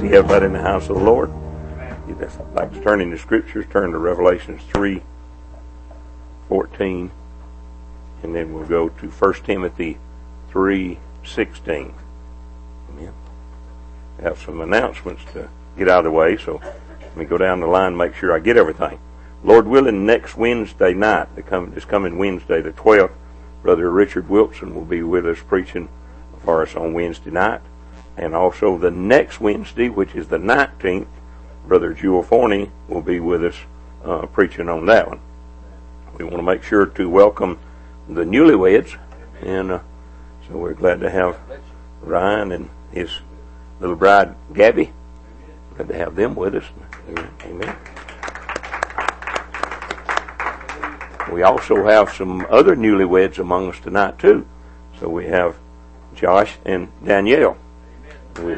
see everybody in the house of the Lord. If you'd like to turn in the Scriptures, turn to Revelations 3:14, and then we'll go to 1 Timothy 3:16. Amen. I have some announcements to get out of the way, so let me go down the line and make sure I get everything. Lord willing, next Wednesday night, this coming Wednesday, the 12th, Brother Richard Wilson will be with us preaching for us on Wednesday night. And also the next Wednesday, which is the 19th, Brother Jewel Forney will be with us preaching on that one. We want to make sure to welcome the newlyweds, and so we're glad to have Ryan and his little bride, Gabby. Glad to have them with us. Amen. We also have some other newlyweds among us tonight, too. So we have Josh and Danielle. They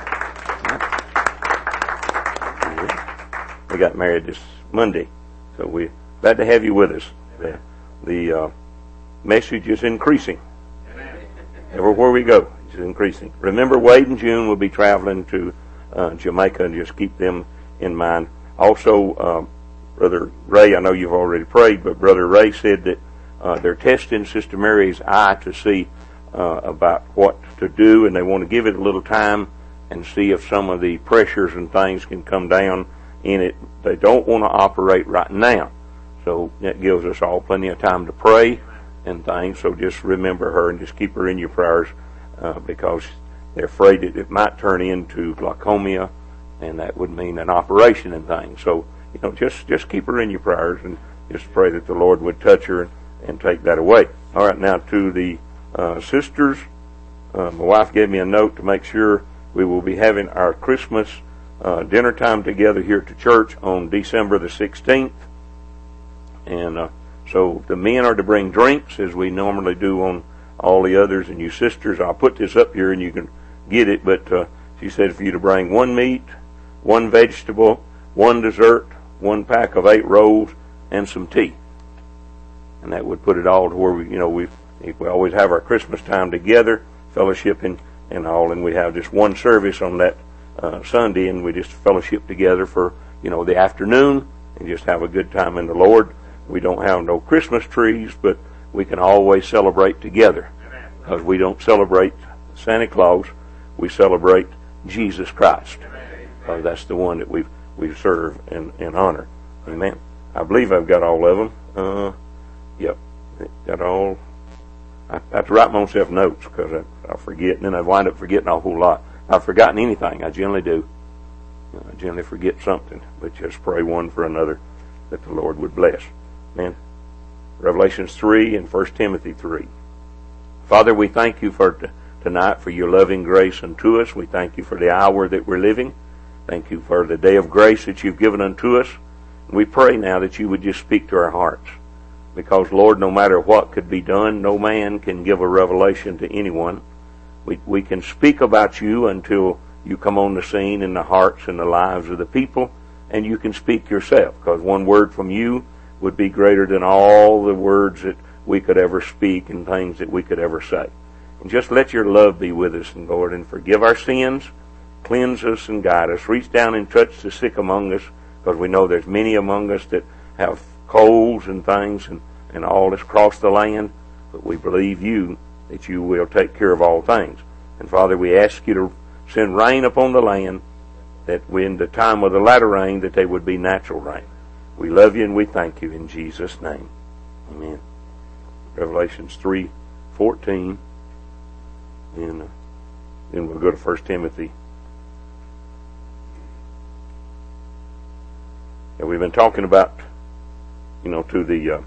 got married this Monday, so we're glad to have you with us. The message is increasing. Everywhere we go, it's increasing. Remember, Wade and June will be traveling to Jamaica, and just keep them in mind. Also, Brother Ray, I know you've already prayed, but Brother Ray said that they're testing Sister Mary's eye to see about what to do, and they want to give it a little time and see if some of the pressures and things can come down in it. They don't want to operate right now, so that gives us all plenty of time to pray and things. So just remember her and just keep her in your prayers, because they're afraid that it might turn into glaucoma, and that would mean an operation and things. So just keep her in your prayers and just pray that the Lord would touch her and take that away. All right, now to the sisters. My wife gave me a note to make sure we will be having our Christmas dinner time together here at the church on December the 16th. And so the men are to bring drinks, as we normally do on all the others. And you sisters, I'll put this up here and you can get it, but she said for you to bring one meat, one vegetable, one dessert, one pack of 8 rolls, and some tea. And that would put it all to where we always have our Christmas time together, fellowshipping and all, and we have just one service on that Sunday, and we just fellowship together for the afternoon and just have a good time in the Lord. We don't have no Christmas trees, but we can always celebrate together, because we don't celebrate Santa Claus, we celebrate Jesus Christ. That's the one that we serve and honor. Amen. I believe I've got all of them. Yep, got all. I have to write myself notes, because I forget, and then I wind up forgetting a whole lot. If I've forgotten anything, I generally do. I generally forget something, but just pray one for another that the Lord would bless. Amen. Revelations 3 and 1 Timothy 3. Father, we thank you for tonight, for your loving grace unto us. We thank you for the hour that we're living. Thank you for the day of grace that you've given unto us. And we pray now that you would just speak to our hearts. Because, Lord, no matter what could be done, no man can give a revelation to anyone. We can speak about you until you come on the scene in the hearts and the lives of the people, and you can speak yourself, because one word from you would be greater than all the words that we could ever speak and things that we could ever say. And just let your love be with us, and Lord, and forgive our sins, cleanse us and guide us. Reach down and touch the sick among us, because we know there's many among us that have colds and things and all that's across the land, but we believe you that you will take care of all things. And Father, we ask you to send rain upon the land, that when the time of the latter rain, that they would be natural rain. We love you and we thank you in Jesus' name. Amen. Revelations 3:14, and then we'll go to 1 Timothy. And we've been talking about, to the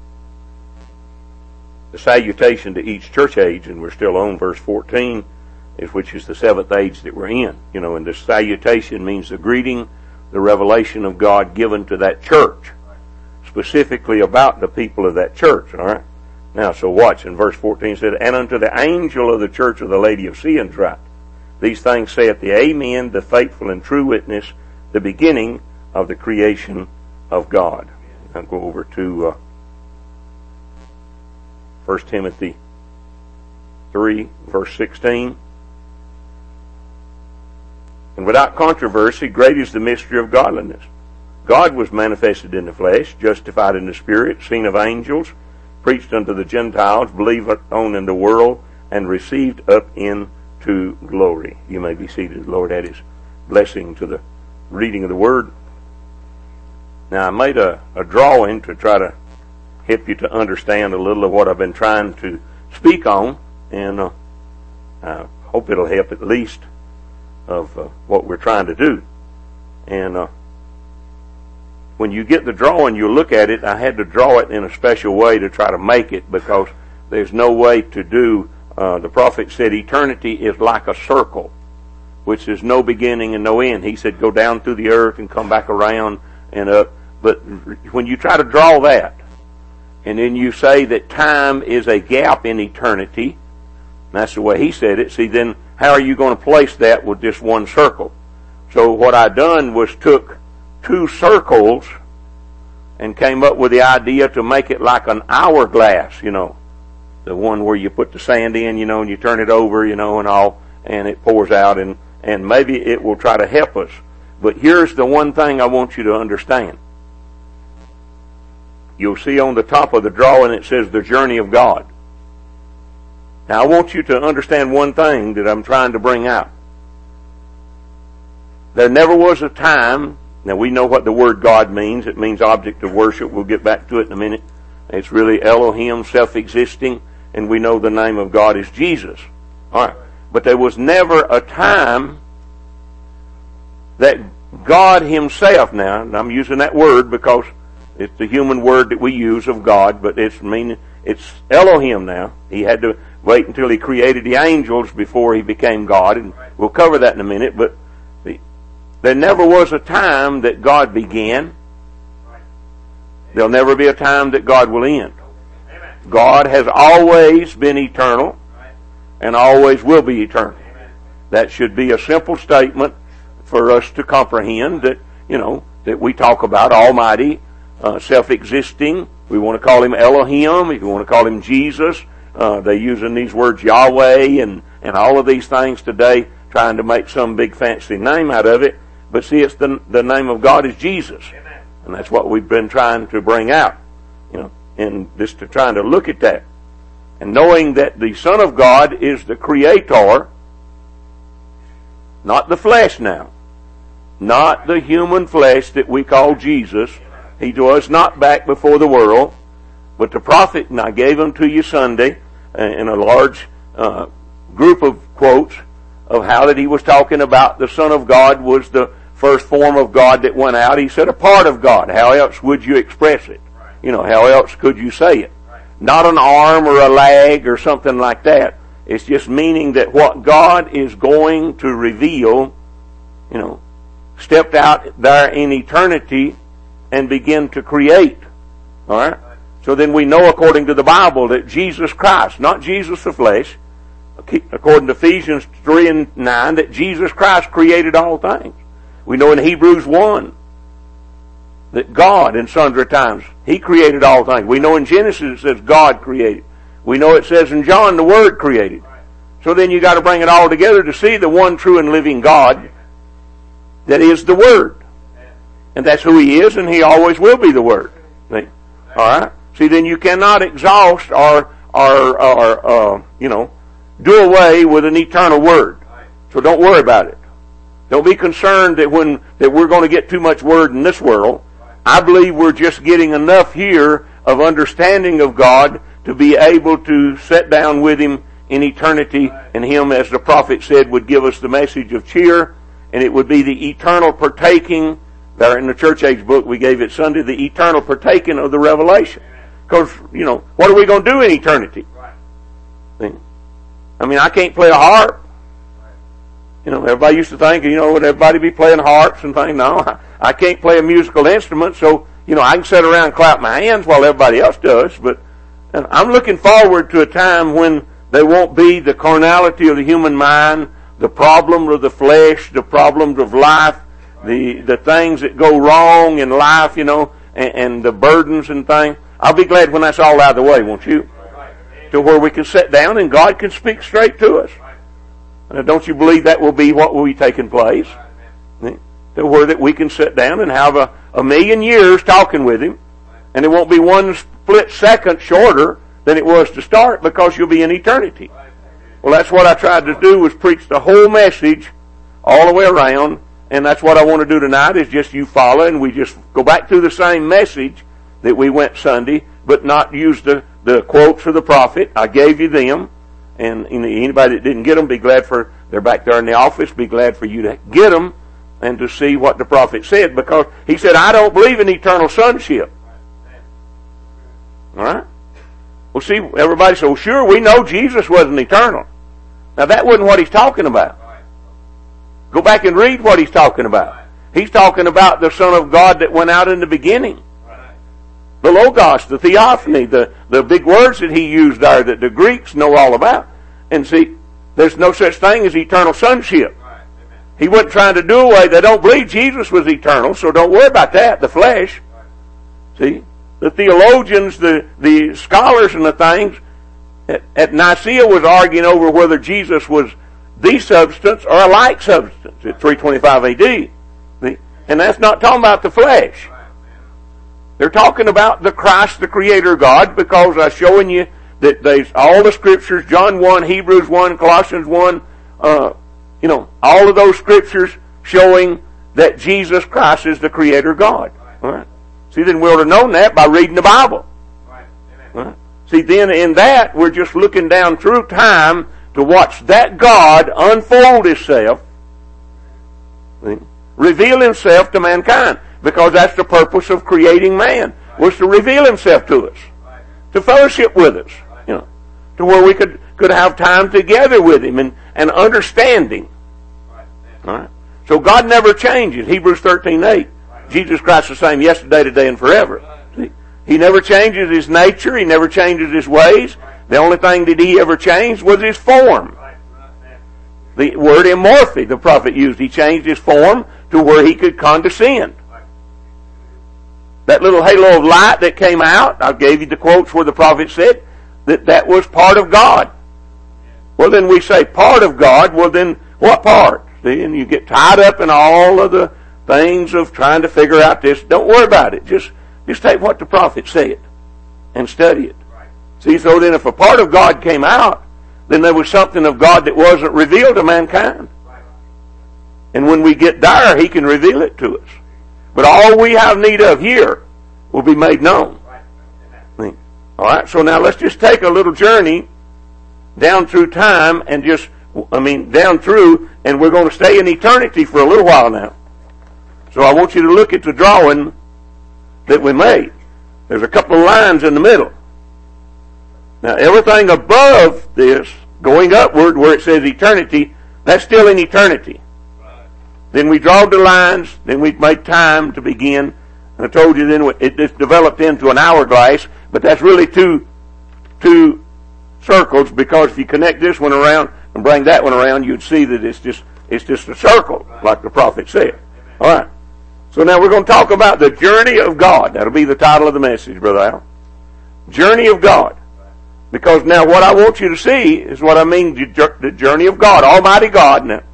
salutation to each church age, and we're still on verse 14, which is the 7th age that we're in. And the salutation means the greeting, the revelation of God given to that church, specifically about the people of that church. All right. Now, so watch in verse 14. It said, "And unto the angel of the church of the Lady of Sion write, these things saith the Amen, the faithful and true witness, the beginning of the creation of God." I'll go over to 1 Timothy 3, verse 16. And without controversy, great is the mystery of godliness. God was manifested in the flesh, justified in the Spirit, seen of angels, preached unto the Gentiles, believed on in the world, and received up into glory. You may be seated. The Lord add His blessing to the reading of the Word. Now, I made a drawing to try to help you to understand a little of what I've been trying to speak on, and I hope it'll help at least of what we're trying to do. And when you get the drawing, you look at it. I had to draw it in a special way to try to make it, because there's no way to do. The prophet said eternity is like a circle, which is no beginning and no end. He said go down through the earth and come back around and up. But when you try to draw that, and then you say that time is a gap in eternity, that's the way he said it. See, then how are you going to place that with just one circle? So what I done was took two circles and came up with the idea to make it like an hourglass, the one where you put the sand in, and you turn it over, and all, and it pours out, and maybe it will try to help us. But here's the one thing I want you to understand. You'll see on the top of the drawing it says the journey of God. Now I want you to understand one thing that I'm trying to bring out. There never was a time, now we know what the word God means. It means object of worship. We'll get back to it in a minute. It's really Elohim, self-existing, and we know the name of God is Jesus. Alright. But there was never a time that God Himself, now, and I'm using that word because it's the human word that we use of God, but it's Elohim now. He had to wait until He created the angels before He became God, and we'll cover that in a minute, but there never was a time that God began. There'll never be a time that God will end. God has always been eternal and always will be eternal. That should be a simple statement for us to comprehend that, that we talk about Almighty, self-existing. We want to call Him Elohim. If you want to call Him Jesus, they're using these words Yahweh and all of these things today, trying to make some big fancy name out of it. But see, it's the name of God is Jesus. And that's what we've been trying to bring out, and just to trying to look at that. And knowing that the Son of God is the Creator, not the flesh now, not the human flesh that we call Jesus. He was not back before the world, but the prophet, and I gave them to you Sunday in a large group of quotes of how that he was talking about the Son of God was the first form of God that went out. He said a part of God. How else would you express it? How else could you say it? Not an arm or a leg or something like that. It's just meaning that what God is going to reveal, stepped out there in eternity and begin to create. Alright? So then we know according to the Bible that Jesus Christ, not Jesus the flesh, according to Ephesians 3 and 9, that Jesus Christ created all things. We know in Hebrews 1 that God in sundry times, He created all things. We know in Genesis it says God created. We know it says in John the Word created. So then you got to bring it all together to see the one true and living God that is the Word. And that's who He is, and He always will be the Word. See? Alright? See, then you cannot exhaust or do away with an eternal Word. So don't worry about it. Don't be concerned that we're going to get too much Word in this world. I believe we're just getting enough here of understanding of God to be able to sit down with Him in eternity, and Him, as the prophet said, would give us the message of cheer, and it would be the eternal partaking. There in the church age book we gave it Sunday, the eternal partaking of the revelation. Because, what are we going to do in eternity? I mean, I can't play a harp. Everybody used to think, would everybody be playing harps and things? No, I can't play a musical instrument, so, I can sit around and clap my hands while everybody else does, but I'm looking forward to a time when there won't be the carnality of the human mind, the problem of the flesh, the problems of life, the things that go wrong in life, and the burdens and things. I'll be glad when that's all out of the way, won't you? To where we can sit down and God can speak straight to us. Don't you believe that will be what will be taking place? To where that we can sit down and have a million years talking with Him, and it won't be one split second shorter than it was to start, because you'll be in eternity. Well, that's what I tried to do, was preach the whole message all the way around, and that's what I want to do tonight, is just you follow, and we just go back through the same message that we went Sunday, but not use the quotes of the prophet. I gave you them, and anybody that didn't get them, be glad for, they're back there in the office, be glad for you to get them and to see what the prophet said, because he said, I don't believe in eternal sonship. All right? Well, see, everybody said, well, sure, we know Jesus wasn't eternal. Now, that wasn't what he's talking about. Go back and read what he's talking about. He's talking about the Son of God that went out in the beginning. The Logos, the Theophany, the big words that he used there that the Greeks know all about. And see, there's no such thing as eternal sonship. He wasn't trying to do away. They don't believe Jesus was eternal, so don't worry about that, the flesh. See? The theologians, the scholars and the things at Nicaea was arguing over whether Jesus was the substance or a like substance at 325 AD. See? And that's not talking about the flesh. They're talking about the Christ, the Creator God, because I'm showing you that there's all the scriptures, John 1, Hebrews 1, Colossians 1, all of those scriptures showing that Jesus Christ is the Creator God. All right? See, then we would have known that by reading the Bible. All right? See, then in that, we're just looking down through time to watch that God unfold Himself, reveal Himself to mankind. Because that's the purpose of creating man, was to reveal Himself to us, to fellowship with us, to where we could have time together with Him and understanding. All right? So God never changes. Hebrews 13:8. Jesus Christ is the same yesterday, today, and forever. See? He never changes His nature. He never changes His ways. The only thing that He ever changed was His form. The word immorphe the prophet used. He changed His form to where He could condescend. That little halo of light that came out, I gave you the quotes where the prophet said that was part of God. Well, then we say part of God. Well, then what part? See, and you get tied up in all of the things of trying to figure out this. Don't worry about it. Just take what the prophet said and study it. See, so then if a part of God came out, then there was something of God that wasn't revealed to mankind. And when we get there, He can reveal it to us. But all we have need of here will be made known. All right, so now let's just take a little journey down through time and down through, and we're going to stay in eternity for a little while now. So I want you to look at the drawing that we made. There's a couple of lines in the middle. Now everything above this, going upward where it says eternity, that's still in eternity. Then we draw the lines, then we make time to begin. And I told you then it just developed into an hourglass, but that's really two circles, because if you connect this one around and bring that one around, you'd see that it's just a circle, like the prophet said. All right. So now we're going to talk about the journey of God. That'll be the title of the message, Brother Al. Journey of God. Because now what I want you to see is what I mean, the journey of God, Almighty God now.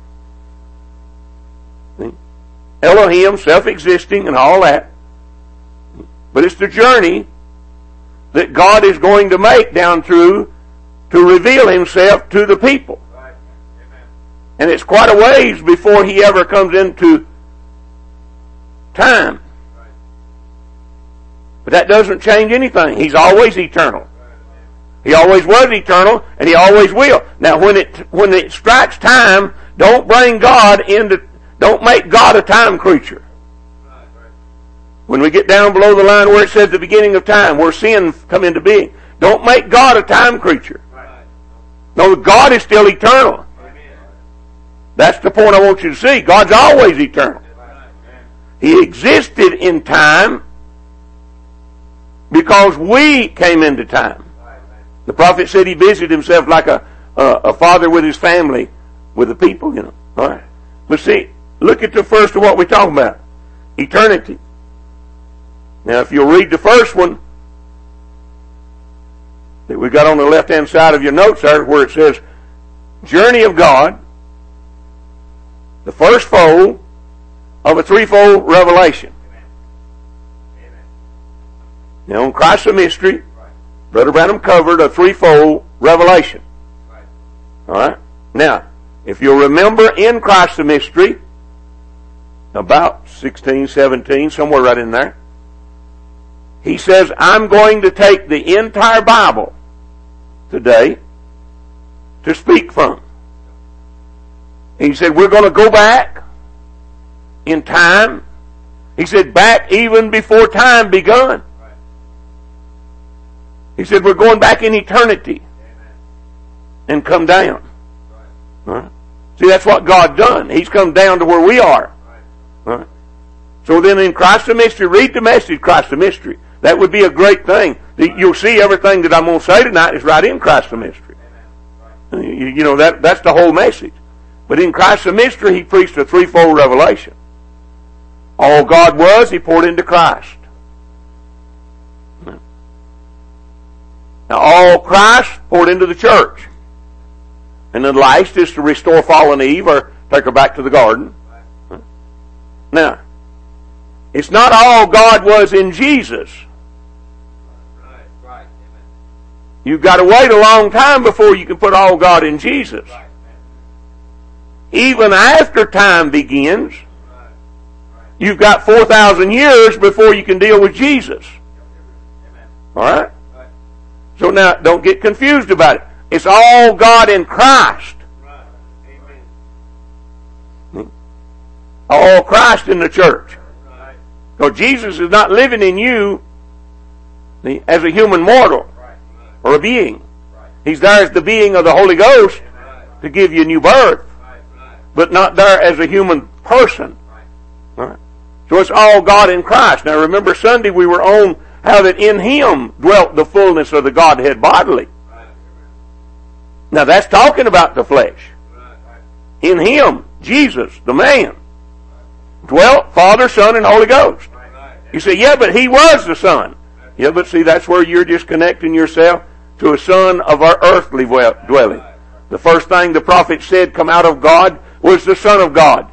Elohim, self-existing and all that. But it's the journey that God is going to make down through to reveal Himself to the people. And it's quite a ways before He ever comes into time. But that doesn't change anything. He's always eternal. He always was eternal, and He always will. Now when it strikes time, don't make God a time creature. When we get down below the line where it says the beginning of time, where sin come into being, don't make God a time creature. No, God is still eternal. That's the point I want you to see. God's always eternal. He existed in time because we came into time. The prophet said He busied Himself like a father with his family, with the people, All right. But see, look at the first of what we're talking about. Eternity. Now, if you'll read the first one that we got on the left-hand side of your notes there, where it says, Journey of God, the first fold, of a threefold revelation. Now, on Christ the Mystery, Brother Branham covered a threefold revelation. All right? Now, if you'll remember in Christ the Mystery, about 16, 17, somewhere right in there, he says, I'm going to take the entire Bible today to speak from. And he said, we're going to go back in time. He said, back even before time begun. He said, we're going back in eternity and come down. Right? See, that's what God done. He's come down to where we are. Right? So then in Christ the Mystery, read the message, Christ the Mystery. That would be a great thing. You'll see everything that I'm going to say tonight is right in Christ the Mystery. You know, that's the whole message. But in Christ the Mystery, he preached a threefold revelation. All God was, he poured into Christ. Now, all Christ poured into the church. And the last is to restore fallen Eve or take her back to the garden. Now, it's not all God was in Jesus. You've got to wait a long time before you can put all God in Jesus. Even after time begins, you've got 4,000 years before you can deal with Jesus. Alright? So now, don't get confused about it. It's all God in Christ. All Christ in the church. So Jesus is not living in you as a human mortal or a being. He's there as the being of the Holy Ghost to give you new birth, but not there as a human person. Right? So it's all God in Christ. Now remember Sunday we were on how that in Him dwelt the fullness of the Godhead bodily. Now that's talking about the flesh. In Him, Jesus, the man, dwelt Father, Son, and Holy Ghost. You say, yeah, but He was the Son. Yeah, but see, that's where you're just connecting yourself to a son of our earthly dwelling. The first thing the prophet said come out of God was the Son of God.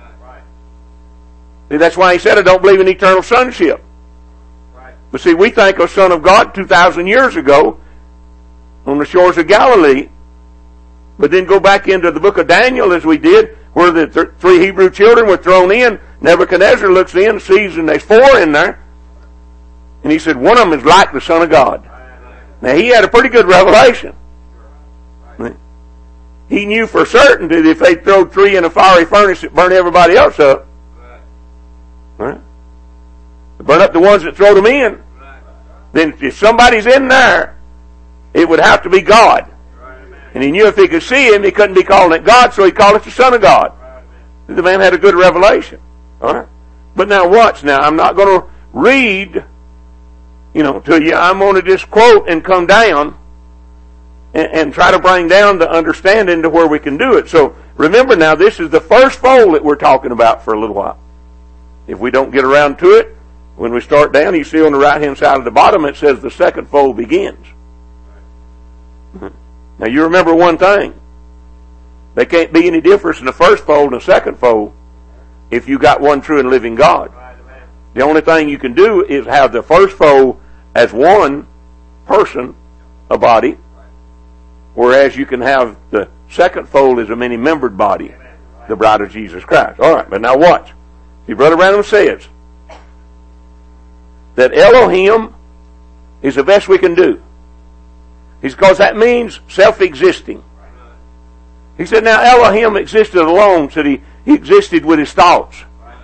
See, that's why he said, I don't believe in eternal sonship. But see, we think of Son of God 2,000 years ago on the shores of Galilee. But then go back into the book of Daniel as we did, where the three Hebrew children were thrown in. Nebuchadnezzar looks in, sees, and there's four in there. And he said, one of them is like the Son of God. Now, he had a pretty good revelation. He knew for certain that if they throw three in a fiery furnace, it burn everybody else up. Right? Burn up the ones that throw them in. Then if somebody's in there, it would have to be God. And he knew if he could see Him, he couldn't be calling it God, so he called it the Son of God. The man had a good revelation. All right? But now watch. Now, I'm not going to read, to you. I'm going to just quote and come down and try to bring down the understanding to where we can do it. So remember now, this is the first fold that we're talking about for a little while. If we don't get around to it, when we start down, you see on the right-hand side of the bottom, it says the second fold begins. Now you remember one thing. There can't be any difference in the first fold and the second fold if you got one true and living God. The only thing you can do is have the first fold as one person, a body, whereas you can have the second fold as a many-membered body, the bride of Jesus Christ. All right, but now watch. See, Brother Branham says that Elohim is the best we can do. He's because that means self-existing. He said, now Elohim existed alone, said he existed with his thoughts.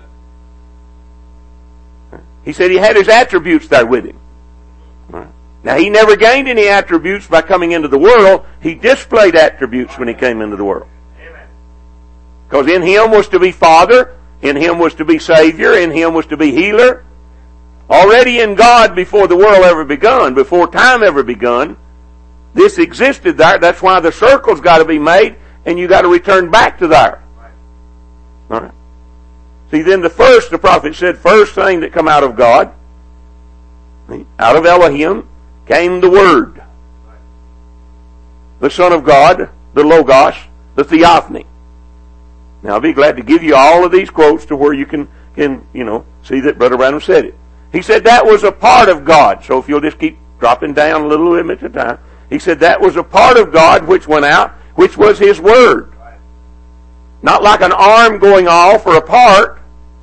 He said he had his attributes there with him. Now he never gained any attributes by coming into the world. He displayed attributes when he came into the world. Because in Him was to be Father, in Him was to be Savior, in Him was to be Healer. Already in God before the world ever begun, before time ever begun, this existed there. That's why the circle's got to be made, and you got to return back to there. All right. See, then the prophet said, first thing that come out of God, out of Elohim, came the Word. The Son of God, the Logos, the Theophany. Now, I'll be glad to give you all of these quotes to where you can see that Brother Branham said it. He said that was a part of God. So if you'll just keep dropping down a little bit at a time. He said that was a part of God which went out, which was His Word. Not like an arm going off or apart.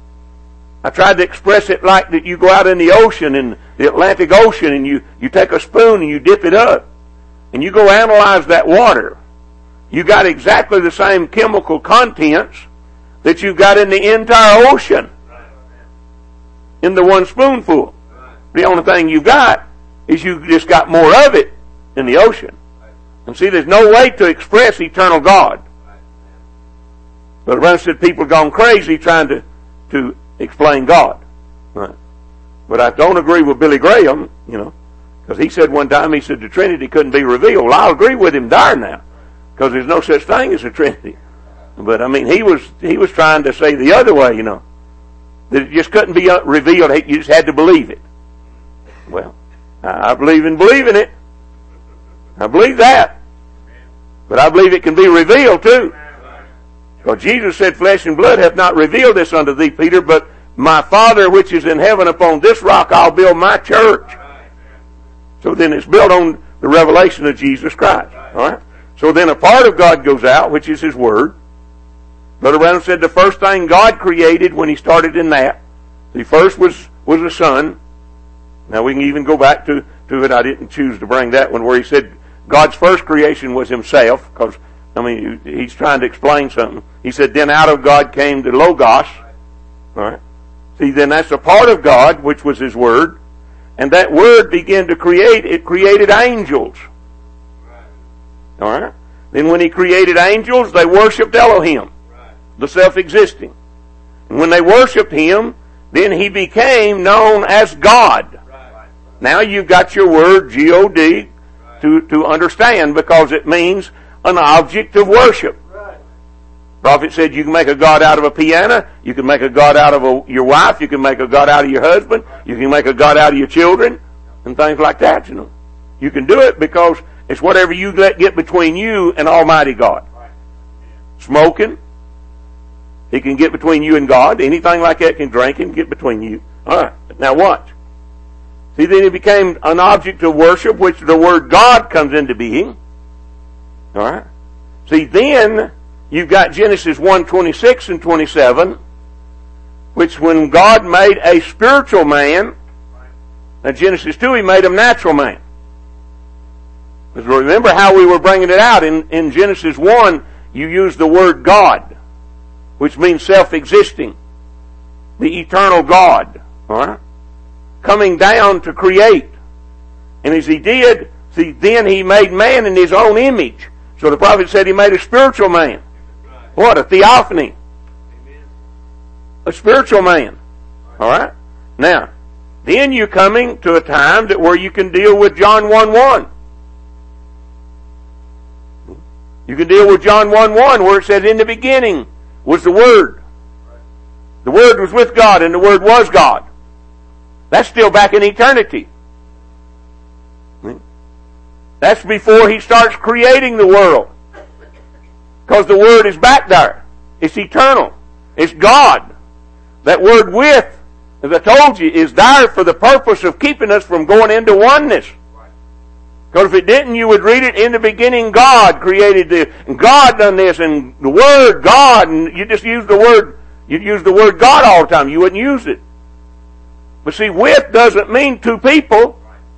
I tried to express it like that you go out in the ocean, in the Atlantic Ocean, and you take a spoon and you dip it up. And you go analyze that water. You got exactly the same chemical contents that you got in the entire ocean in the one spoonful. The only thing you got is you just got more of it in the ocean. And see, there's no way to express eternal God. But Branham said people have gone crazy trying to explain God. Right. But I don't agree with Billy Graham, because he said one time, he said the Trinity couldn't be revealed. Well, I'll agree with him there now, because there's no such thing as a Trinity. But I mean, he was trying to say the other way, that it just couldn't be revealed. You just had to believe it. Well, I believe in believing it. I believe that. But I believe it can be revealed too. Because Jesus said, flesh and blood hath not revealed this unto thee, Peter, but my Father which is in heaven, upon this rock I'll build my church. So then it's built on the revelation of Jesus Christ. All right? So then a part of God goes out, which is His Word. Brother Branham said the first thing God created when He started in that, the first was the sun. Now we can even go back to it. I didn't choose to bring that one where he said God's first creation was Himself, because, He's trying to explain something. He said, then out of God came the Logos. All right? See, then that's a part of God, which was His Word. And that Word began to create, it created angels. All right? Then when He created angels, they worshipped Elohim, the self-existing. And when they worshipped Him, then He became known as God. Now you've got your word, G-O-D, to understand, because it means an object of worship. Prophet said you can make a God out of a piano, you can make a God out of your wife, you can make a God out of your husband, you can make a God out of your children, and things like that, You can do it because it's whatever you let get between you and Almighty God. Smoking, He can get between you and God. Anything like that can drink and get between you. Alright, now watch. See, then it became an object of worship, which the word God comes into being. Alright? See, then you've got Genesis 1:26 and 27, which when God made a spiritual man, now Genesis 2, He made him natural man. Because remember how we were bringing it out. In Genesis 1, you use the word God, which means self-existing. The eternal God. Alright? Coming down to create. And as He did, see, then He made man in His own image. So the prophet said He made a spiritual man. What? A theophany. A spiritual man. Alright? Now, then you're coming to a time where you can deal with John 1:1. You can deal with John 1:1 where it says, in the beginning was the Word. The Word was with God and the Word was God. That's still back in eternity. That's before He starts creating the world. Because the Word is back there. It's eternal. It's God. That word with, as I told you, is there for the purpose of keeping us from going into oneness. Because if it didn't, you would read it, in the beginning God created this, and God done this, and the Word God, and you just use the word, you'd use the word God all the time. You wouldn't use it. But see, with doesn't mean two people.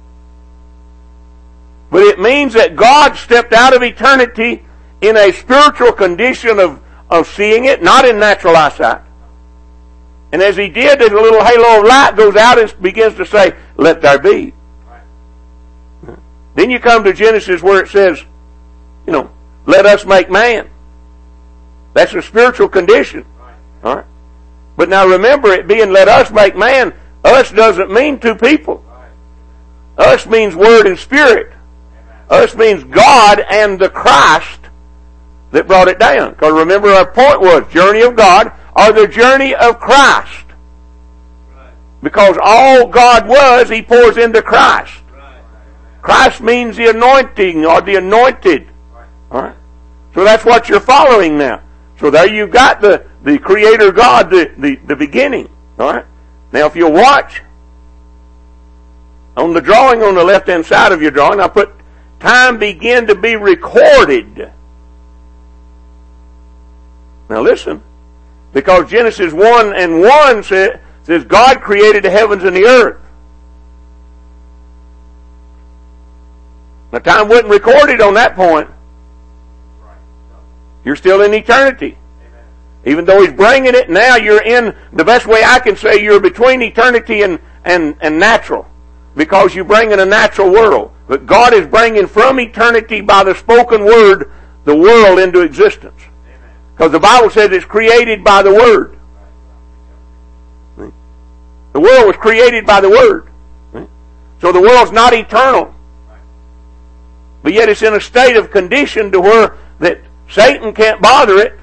But it means that God stepped out of eternity in a spiritual condition of seeing it, not in natural eyesight. And as He did, there's a little halo of light goes out and begins to say, let there be. Then you come to Genesis where it says, let us make man. That's a spiritual condition. All right? But now remember, it being let us make man, us doesn't mean two people. Us means Word and Spirit. Us means God and the Christ that brought it down. Because remember our point was, journey of God or the journey of Christ. Because all God was, He pours into Christ. Christ means the anointing or the anointed. All right? So that's what you're following now. So there you've got the Creator God, the beginning. All right? Now if you'll watch, on the drawing on the left-hand side of your drawing, I put time began to be recorded. Now listen, because Genesis 1:1 says God created the heavens and the earth. Now time wasn't recorded on that point. You're still in eternity. Even though He's bringing it, now you're in, the best way I can say, you're between eternity and natural. Because you bring in a natural world. But God is bringing from eternity by the spoken word the world into existence. Because the Bible says it's created by the Word. The world was created by the Word. So the world's not eternal. But yet it's in a state of condition to where that Satan can't bother it.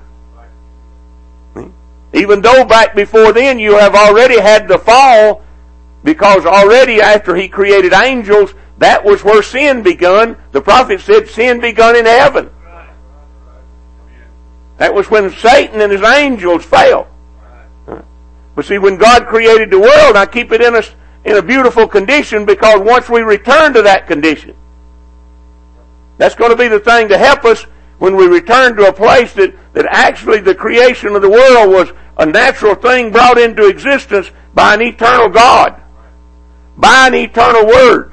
Even though back before then you have already had the fall, because already after He created angels, that was where sin begun. The prophet said sin begun in heaven. That was when Satan and his angels fell. But see, when God created the world, I keep it in a beautiful condition, because once we return to that condition, that's going to be the thing to help us when we return to a place that actually the creation of the world was a natural thing brought into existence by an eternal God, by an eternal Word.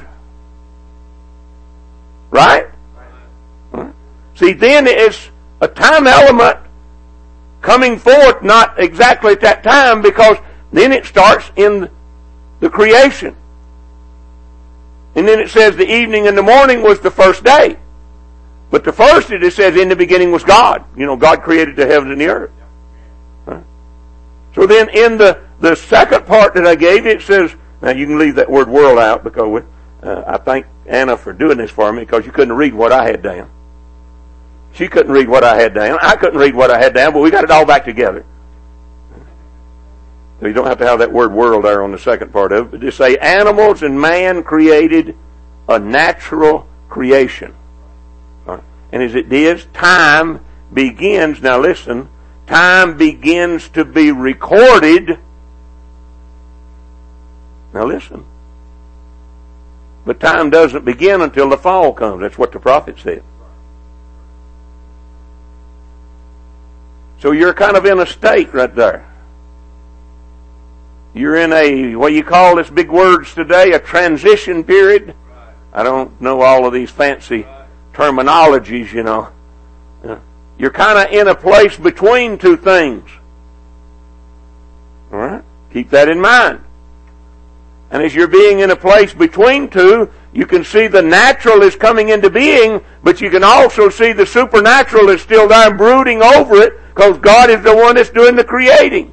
Right? See, then it's a time element coming forth, not exactly at that time, because then it starts in the creation. And then it says the evening and the morning was the first day. But the first, it says, in the beginning was God. God created the heavens and the earth. So then in the second part that I gave you, it says, now you can leave that word world out, because I thank Anna for doing this for me, because you couldn't read what I had down. She couldn't read what I had down. I couldn't read what I had down, but we got it all back together. So you don't have to have that word world there on the second part of it, but just say animals and man created a natural creation. And as it is, time begins, now listen, time begins to be recorded. Now listen. But time doesn't begin until the fall comes. That's what the prophet said. So you're kind of in a state right there. You're in a, what you call this big words today, a transition period. I don't know all of these fancy terminologies, You're kind of in a place between two things. All right? Keep that in mind. And as you're being in a place between two, you can see the natural is coming into being, but you can also see the supernatural is still there brooding over it, because God is the one that's doing the creating.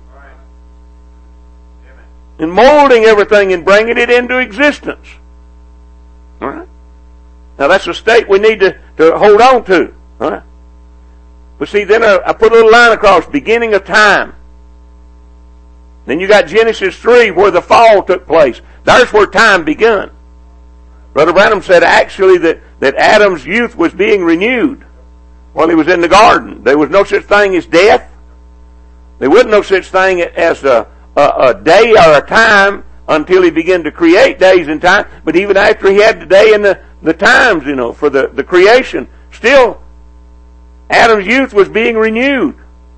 And molding everything and bringing it into existence. All right? Now that's a state we need to hold on to. All right? But see, then I put a little line across, beginning of time. Then you got Genesis 3 where the fall took place. There's where time begun. Brother Branham said actually that Adam's youth was being renewed while he was in the garden. There was no such thing as death. There wasn't no such thing as a day or a time until he began to create days and time. But even after he had the day and the times, for the creation, still Adam's youth was being renewed.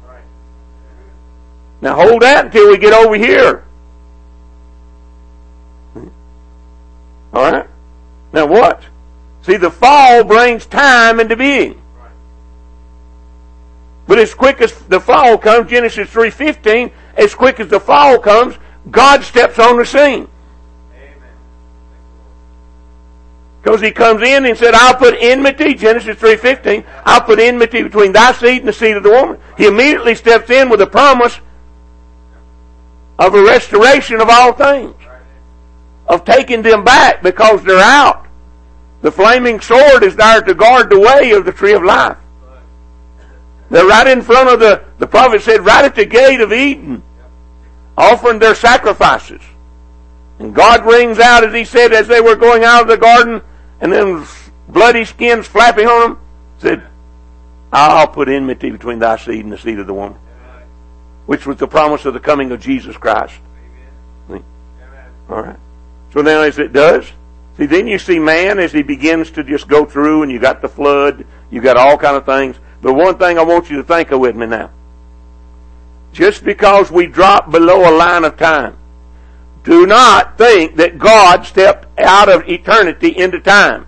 Now hold that until we get over here. All right? Now what? See, the fall brings time into being. But as quick as the fall comes, Genesis 3:15, as quick as the fall comes, God steps on the scene. Because He comes in and said, I'll put enmity, Genesis 3:15, I'll put enmity between thy seed and the seed of the woman. He immediately steps in with a promise of a restoration of all things. Of taking them back because they're out. The flaming sword is there to guard the way of the tree of life. They're right in front of the prophet said, right at the gate of Eden, offering their sacrifices. And God rings out, as He said, as they were going out of the garden, and then bloody skins flapping on them, said, I'll put enmity between thy seed and the seed of the woman. Which was the promise of the coming of Jesus Christ. All right. So now as it does, see, then you see man as he begins to just go through, and you got the flood, you got all kind of things. But one thing I want you to think of with me now. Just because we drop below a line of time, do not think that God stepped out of eternity into time.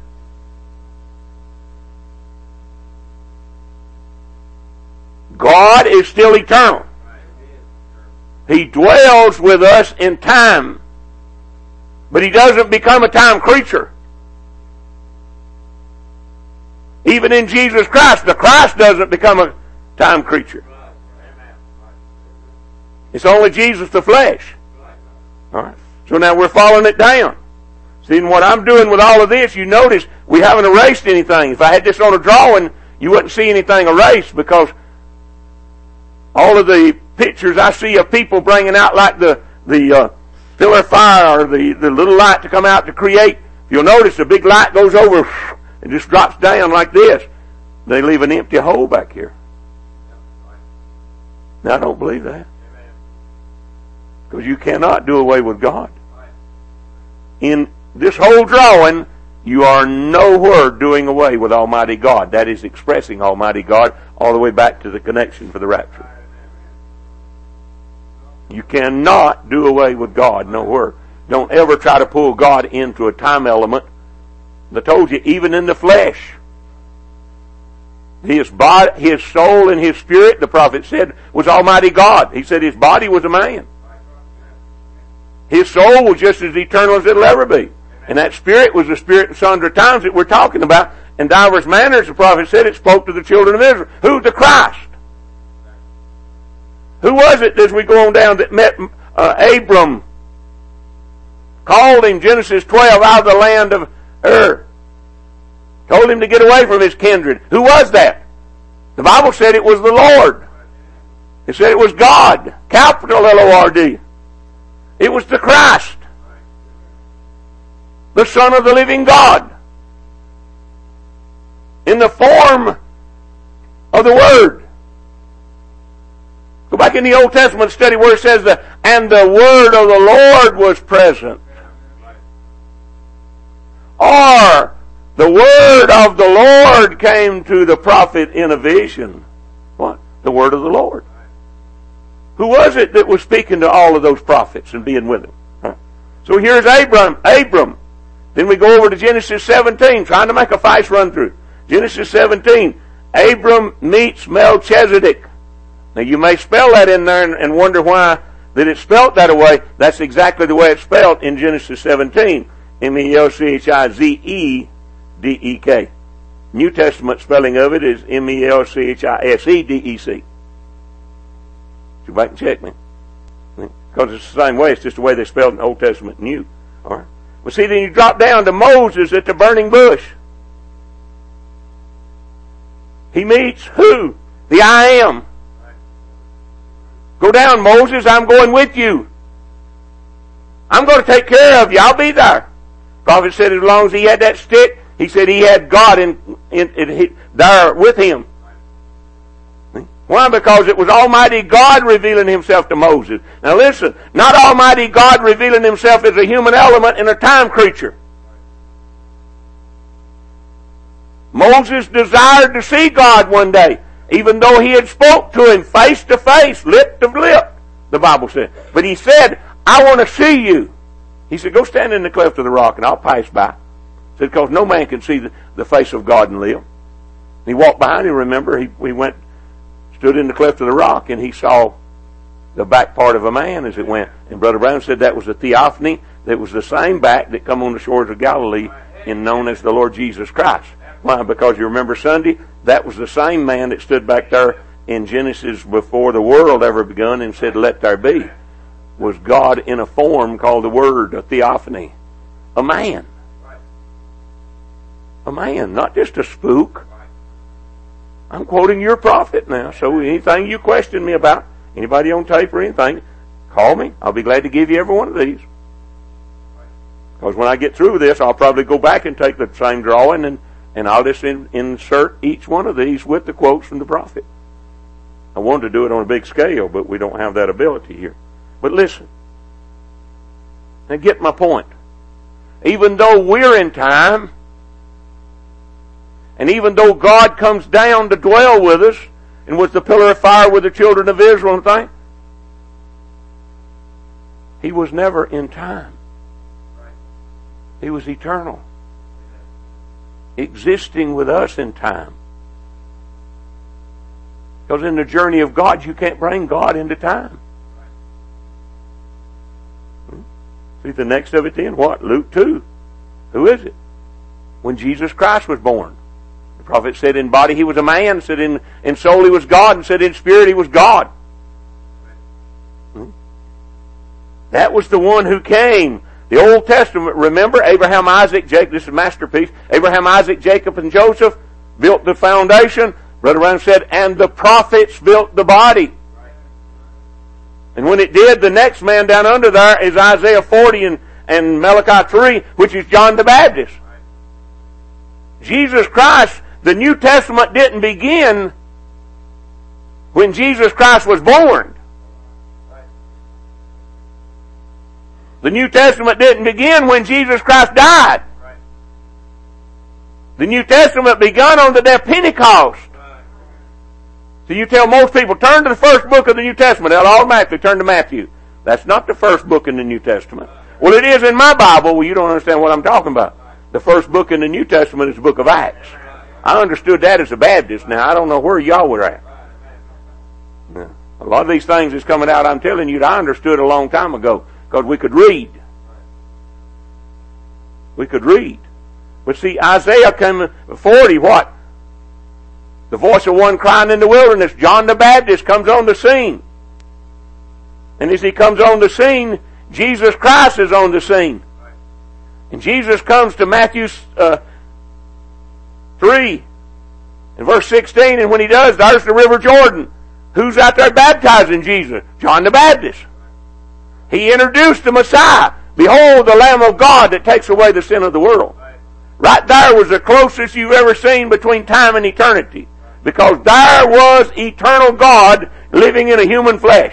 God is still eternal. He dwells with us in time. But He doesn't become a time creature. Even in Jesus Christ, the Christ doesn't become a time creature. It's only Jesus the flesh. All right. So now we're following it down. See, what I'm doing with all of this, you notice we haven't erased anything. If I had this on a drawing, you wouldn't see anything erased, because all of the pictures I see of people bringing out like the pillar of fire, or the little light to come out to create, you'll notice the big light goes over and just drops down like this. They leave an empty hole back here. Now, I don't believe that. Because you cannot do away with God. In this whole drawing, you are nowhere doing away with Almighty God. That is expressing Almighty God all the way back to the connection for the rapture. You cannot do away with God nowhere. Don't ever try to pull God into a time element. I told you, even in the flesh. His body, His soul, and His spirit, the prophet said, was Almighty God. He said His body was a man. His soul was just as eternal as it'll ever be. And that spirit was the spirit in sundry times that we're talking about. In divers manners, the prophet said, it spoke to the children of Israel. Who's the Christ? Who was it, as we go on down, that met Abram? Called him, Genesis 12, out of the land of Ur. Told him to get away from his kindred. Who was that? The Bible said it was the Lord. It said it was God. Capital L-O-R-D. It was the Christ. The Son of the living God. In the form of the Word. Go back in the Old Testament study where it says that, and the Word of the Lord was present. Or, the Word of the Lord came to the prophet in a vision. What? The Word of the Lord. Who was it that was speaking to all of those prophets and being with them? Huh? So here's Abram. Then we go over to Genesis 17, trying to make a fast run through. Genesis 17. Abram meets Melchizedek. Now you may spell that in there and wonder why that it's spelt that way. That's exactly the way it's spelled in Genesis 17. M-E-L-C-H-I-Z-E-D-E-K. New Testament spelling of it is M-E-L-C-H-I-S-E-D-E-C. Go back and check me. Because it's the same way. It's just the way they spelled in the Old Testament New. All right. Well, see, then you drop down to Moses at the burning bush. He meets who? The I Am. Go down, Moses. I'm going with you. I'm going to take care of you. I'll be there. The prophet said as long as he had that stick, he said he had God there with him. Why? Because it was Almighty God revealing Himself to Moses. Now listen, not Almighty God revealing Himself as a human element in a time creature. Moses desired to see God one day, even though he had spoke to Him face to face, lip to lip, the Bible said. But he said, I want to see you. He said, go stand in the cleft of the rock and I'll pass by. He said, because no man can see the face of God and live. He walked behind him, remember, he went, stood in the cleft of the rock, and he saw the back part of a man as it went. And Brother Brown said that was a theophany. That was the same back that come on the shores of Galilee and known as the Lord Jesus Christ. Why? Because you remember Sunday, that was the same man that stood back there in Genesis before the world ever begun and said, let there be. Was God in a form called the Word, a theophany. A man. A man, not just a spook. I'm quoting your prophet now, so anything you question me about, anybody on tape or anything, call me. I'll be glad to give you every one of these. Because when I get through with this, I'll probably go back and take the same drawing And I'll just insert each one of these with the quotes from the prophet. I wanted to do it on a big scale, but we don't have that ability here. But listen. Now get my point. Even though we're in time, and even though God comes down to dwell with us, and with the pillar of fire with the children of Israel and things, He was never in time. He was eternal. Existing with us in time. Because in the journey of God, you can't bring God into time. See the next of it then? What? Luke 2. Who is it? When Jesus Christ was born. The prophet said in body He was a man, said in soul He was God, and said in spirit He was God. That was the one who came. The Old Testament, remember, Abraham, Isaac, Jacob, this is a masterpiece. Abraham, Isaac, Jacob, and Joseph built the foundation. Brother Brown said, and the prophets built the body. And when it did, the next man down under there is Isaiah 40 and Malachi 3, which is John the Baptist. Jesus Christ, the New Testament didn't begin when Jesus Christ was born. The New Testament didn't begin when Jesus Christ died. The New Testament began on the day of Pentecost. So you tell most people, turn to the first book of the New Testament. They'll automatically turn to Matthew. That's not the first book in the New Testament. Well, it is in my Bible. Well, you don't understand what I'm talking about. The first book in the New Testament is the book of Acts. I understood that as a Baptist. Now, I don't know where y'all were at. Now, a lot of these things is coming out, I'm telling you, that I understood a long time ago. Because we could read. We could read. But see, Isaiah came 40, what? The voice of one crying in the wilderness. John the Baptist comes on the scene. And as he comes on the scene, Jesus Christ is on the scene. And Jesus comes to Matthew 3 and verse 16, and when He does, there's the River Jordan. Who's out there baptizing Jesus? John the Baptist. He introduced the Messiah. Behold, the Lamb of God that takes away the sin of the world. Right there was the closest you've ever seen between time and eternity. Because there was eternal God living in a human flesh.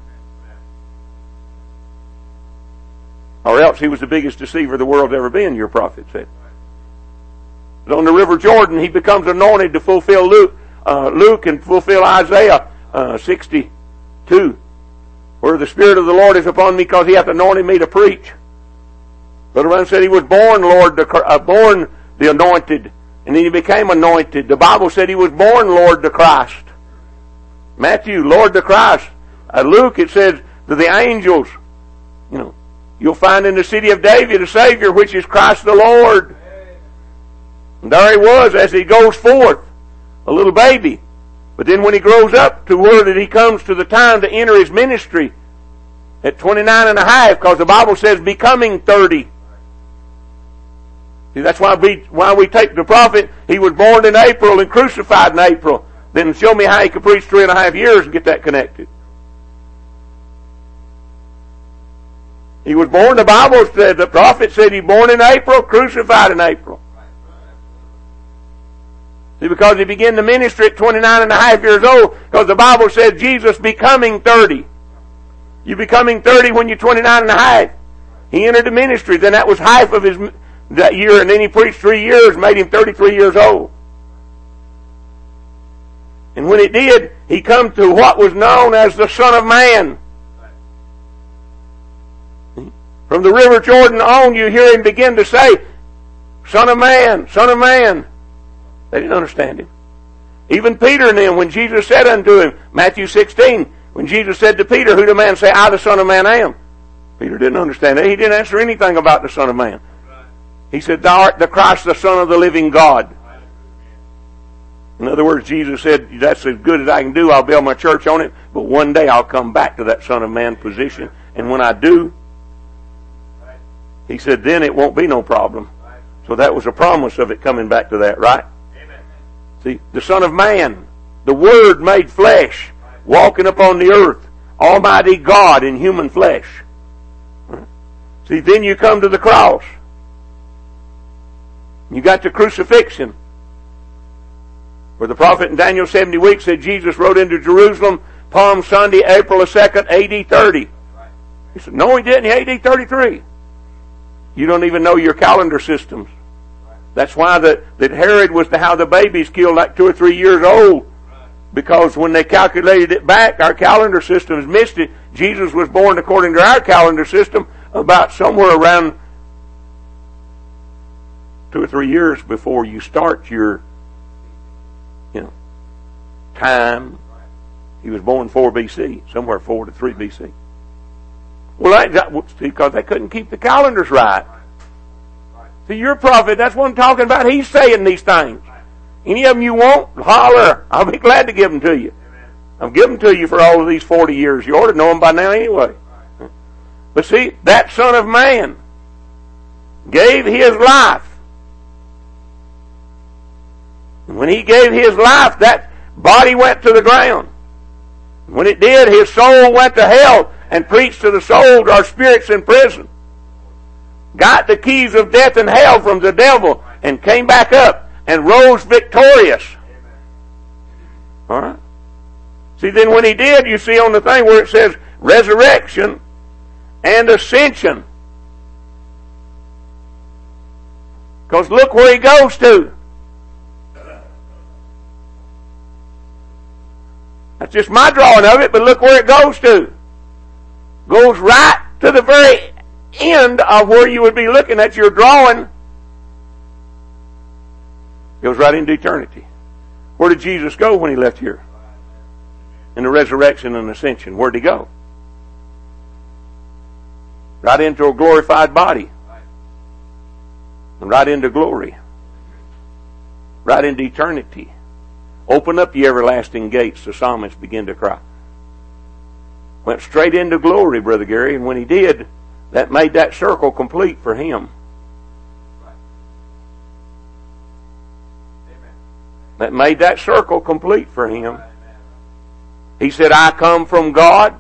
Or else He was the biggest deceiver the world's ever been, your prophet said. But on the River Jordan, He becomes anointed to fulfill Luke and fulfill Isaiah 62. Where the Spirit of the Lord is upon me because He hath anointed me to preach. Brother Brown said He was born, born the anointed. And then He became anointed. The Bible said He was born Lord the Christ. Matthew, Lord the Christ. Luke, it says to the angels, you'll find in the city of David a Savior, which is Christ the Lord. And there He was as He goes forth, a little baby. But then when He grows up to where that He comes to the time to enter His ministry at 29 and a half, because the Bible says becoming 30. See, that's why we take the prophet, he was born in April and crucified in April. Then show me how he could preach 3.5 years and get that connected. He was born, the Bible said, the prophet said he was born in April, crucified in April. See, because he began the ministry at 29 and a half years old, because the Bible said Jesus becoming 30. You becoming 30 when you're 29 and a half. He entered the ministry, then that was half of that year, and then he preached 3 years, made him 33 years old. And when it did, he come to what was known as the Son of Man. From the River Jordan on, you hear him begin to say, Son of Man, Son of Man. They didn't understand him. Even Peter and them, when Jesus said unto him, Matthew 16, when Jesus said to Peter, who do man say I the Son of Man am? Peter didn't understand that. He didn't answer anything about the Son of Man. He said, Thou art the Christ, the Son of the living God. In other words, Jesus said, that's as good as I can do. I'll build my church on it. But one day I'll come back to that Son of Man position. And when I do, He said, then it won't be no problem. So that was a promise of it coming back to that, right? Amen. See, the Son of Man, the Word made flesh, walking upon the earth, Almighty God in human flesh. See, then you come to the cross. You got the crucifixion. Where the prophet in Daniel 70 weeks said Jesus rode into Jerusalem Palm Sunday, April the 2nd, AD 30. He said, no, he didn't. AD 33. You don't even know your calendar systems. That's why that Herod was to have the babies killed like 2 or 3 years old. Because when they calculated it back, our calendar systems missed it. Jesus was born according to our calendar system about somewhere around 2 or 3 years before you start your, time. He was born 4 BC, somewhere 4 to 3 BC. Well, because they couldn't keep the calendars right. See, your prophet, that's what I'm talking about. He's saying these things. Any of them you want, holler. I'll be glad to give them to you. I've given them to you for all of these 40 years. You ought to know them by now anyway. But see, that Son of Man gave his life. And when he gave his life, that body went to the ground. When it did, his soul went to hell and preached to the souls, our spirits in prison. Got the keys of death and hell from the devil and came back up and rose victorious. All right? See, then when he did, you see on the thing where it says resurrection and ascension. Because look where he goes to. That's just my drawing of it, but look where it goes to. Goes right to the very end of where you would be looking at your drawing. Goes right into eternity. Where did Jesus go when he left here? In the resurrection and ascension. Where did he go? Right into a glorified body. And right into glory. Right into eternity. Open up ye everlasting gates, the psalmist began to cry. Went straight into glory, Brother Gary, and when he did, that made that circle complete for him. That made that circle complete for him. He said, I come from God.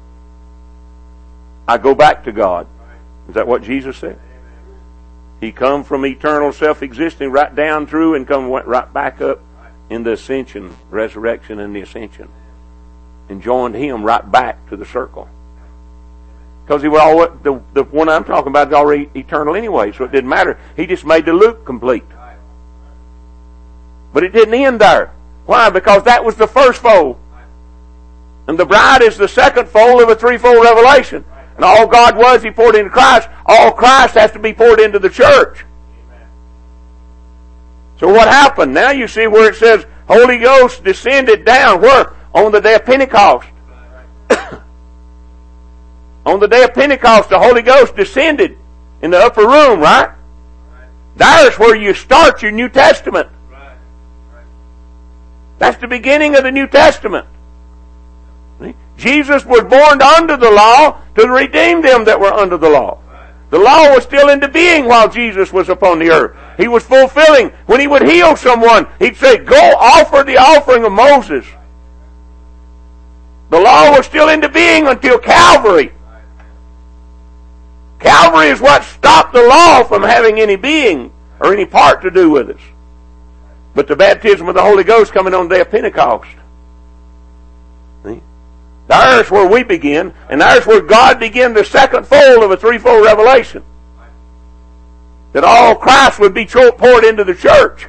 I go back to God. Is that what Jesus said? He come from eternal self-existing right down through and went right back up in the ascension, resurrection and the ascension. And joined him right back to the circle. Because he was the one I'm talking about is already eternal anyway, so it didn't matter. He just made the loop complete. But it didn't end there. Why? Because that was the first fold. And the bride is the second fold of a threefold revelation. And all God was, he poured into Christ. All Christ has to be poured into the church. So what happened? Now you see where it says Holy Ghost descended down. Where? On the day of Pentecost. On the day of Pentecost, the Holy Ghost descended in the upper room, right? There's where you start your New Testament. That's the beginning of the New Testament. Jesus was born under the law to redeem them that were under the law. The law was still into being while Jesus was upon the earth. He was fulfilling. When he would heal someone, he'd say, go offer the offering of Moses. The law was still into being until Calvary. Calvary is what stopped the law from having any being or any part to do with us. But the baptism of the Holy Ghost coming on the day of Pentecost. See? There's where we begin, and there's where God began the second fold of a threefold revelation. That all Christ would be poured into the church.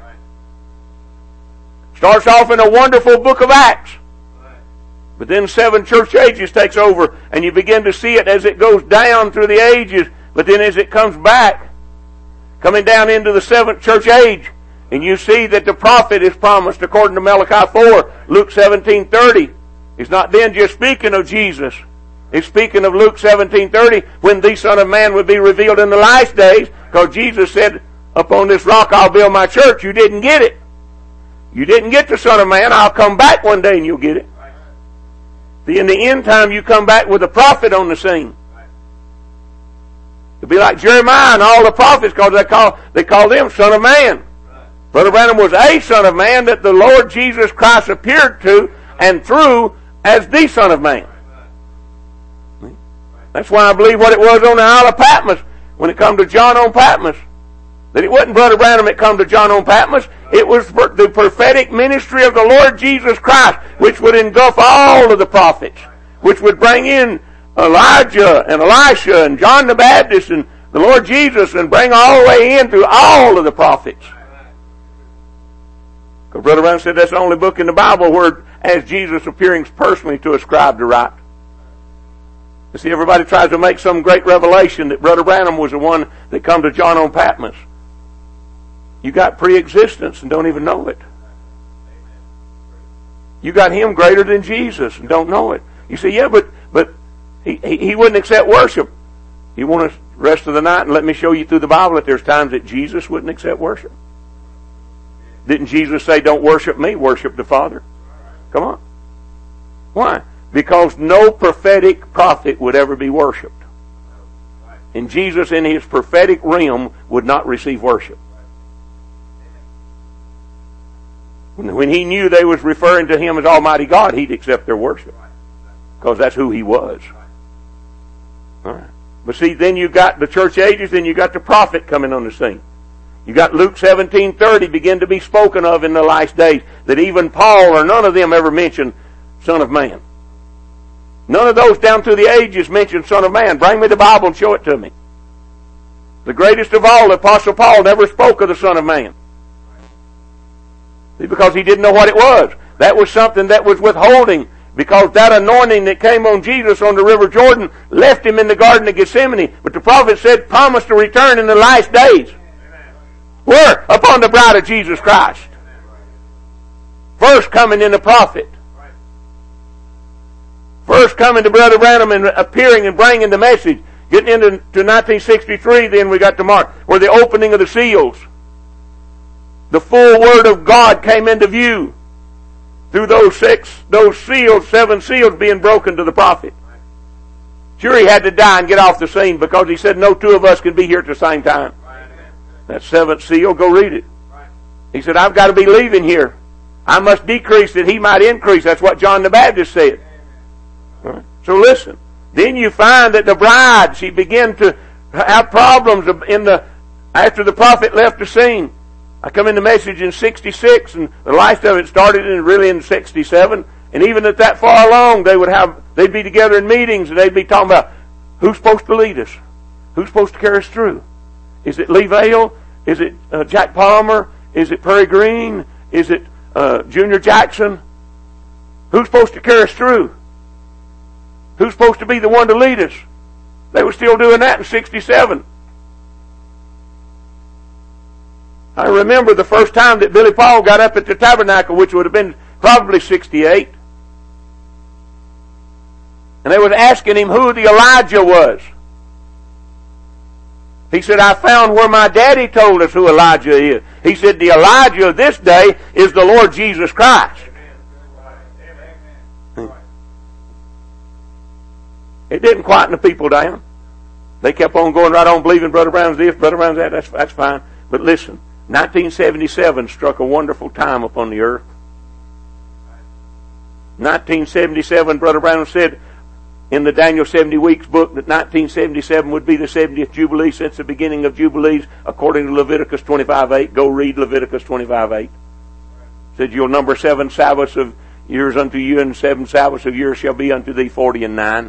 Starts off in a wonderful book of Acts. But then 7 church ages takes over, and you begin to see it as it goes down through the ages. But then as it comes back, coming down into the 7th church age, and you see that the prophet is promised according to Malachi 4, Luke 17:30. He's not then just speaking of Jesus. He's speaking of Luke 17:30, when the Son of Man would be revealed in the last days, because Jesus said, upon this rock I'll build my church. You didn't get it. You didn't get the Son of Man. I'll come back one day and you'll get it. In the end time, you come back with a prophet on the scene. It'll be like Jeremiah and all the prophets, because they call them Son of Man. Brother Branham was a Son of Man that the Lord Jesus Christ appeared to and through as the Son of Man. That's why I believe what it was on the Isle of Patmos when it come to John on Patmos. That it wasn't Brother Branham that come to John on Patmos. It was the prophetic ministry of the Lord Jesus Christ, which would engulf all of the prophets, which would bring in Elijah and Elisha and John the Baptist and the Lord Jesus and bring all the way in through all of the prophets. Because Brother Branham said that's the only book in the Bible where as Jesus appearing personally to a scribe to write. You see, everybody tries to make some great revelation that Brother Branham was the one that come to John on Patmos. You got pre-existence and don't even know it. You got him greater than Jesus and don't know it. You say, yeah, but he wouldn't accept worship. You want to rest of the night and let me show you through the Bible that there's times that Jesus wouldn't accept worship. Didn't Jesus say, don't worship me, worship the Father? Come on. Why? Because no prophetic prophet would ever be worshipped. And Jesus in his prophetic realm would not receive worship. When he knew they was referring to him as Almighty God, he'd accept their worship. Because that's who he was. All right. But see, then you got the church ages, then you got the prophet coming on the scene. You got Luke 17:30 begin to be spoken of in the last days, that even Paul or none of them ever mentioned Son of Man. None of those down through the ages mentioned Son of Man. Bring me the Bible and show it to me. The greatest of all, the Apostle Paul, never spoke of the Son of Man. See, because he didn't know what it was. That was something that was withholding, because that anointing that came on Jesus on the River Jordan left him in the Garden of Gethsemane. But the prophet said, promised to return in the last days. Where? Upon the bride of Jesus Christ. First coming in the prophet. First coming to Brother Branham and appearing and bringing the message. Getting into 1963, then we got to Mark, where the opening of the seals. The full Word of God came into view through those seals, 7 seals being broken to the prophet. Sure, he had to die and get off the scene because he said no two of us can be here at the same time. That 7th seal, go read it. He said, I've got to be leaving here. I must decrease that he might increase. That's what John the Baptist said. Right. So listen. Then you find that the bride, she began to have problems after the prophet left the scene. I come in the message in 66, and the last of it started in 67. And even at that far along, they'd be together in meetings, and they'd be talking about who's supposed to lead us, who's supposed to carry us through. Is it Lee Vale? Is it Jack Palmer? Is it Perry Green? Is it Junior Jackson? Who's supposed to carry us through? Who's supposed to be the one to lead us? They were still doing that in 67. I remember the first time that Billy Paul got up at the tabernacle, which would have been probably 68. And they was asking him who the Elijah was. He said, I found where my daddy told us who Elijah is. He said, the Elijah of this day is the Lord Jesus Christ. It didn't quieten the people down. They kept on going right on believing Brother Brown's this, Brother Brown's that. That's fine. But listen, 1977 struck a wonderful time upon the earth. 1977, Brother Brown said in the Daniel 70 Weeks book that 1977 would be the 70th Jubilee since the beginning of Jubilees, according to Leviticus 25:8. Go read Leviticus 25:8. Said, you'll number 7 Sabbaths of years unto you, and 7 Sabbaths of years shall be unto thee 40 and 9.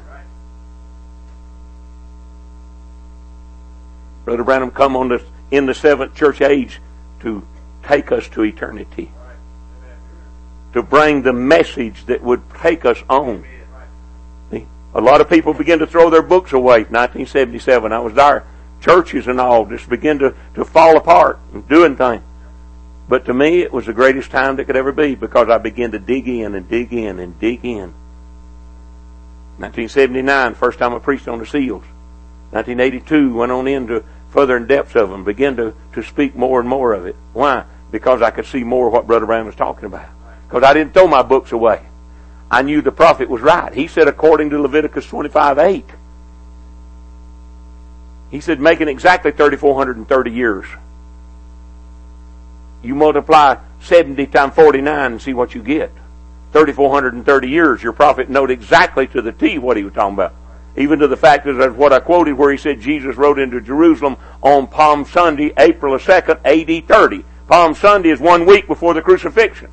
Brother Branham come in the 7th church age to take us to eternity. To bring the message that would take us on. A lot of people begin to throw their books away. 1977, I was there. Churches and all just begin to fall apart and doing things. But to me, it was the greatest time that could ever be, because I began to dig in and dig in and dig in. 1979, first time I preached on the seals. 1982, went on into further in depths of them, began to speak more and more of it. Why? Because I could see more of what Brother Branham was talking about. Because I didn't throw my books away. I knew the prophet was right. He said according to Leviticus 25:8. He said making exactly 3,430 years. You multiply 70 times 49 and see what you get. 3,430 years. Your prophet knowed exactly to the T what he was talking about. Even to the fact that what I quoted where he said Jesus rode into Jerusalem on Palm Sunday, April 2nd, AD 30. Palm Sunday is 1 week before the crucifixion.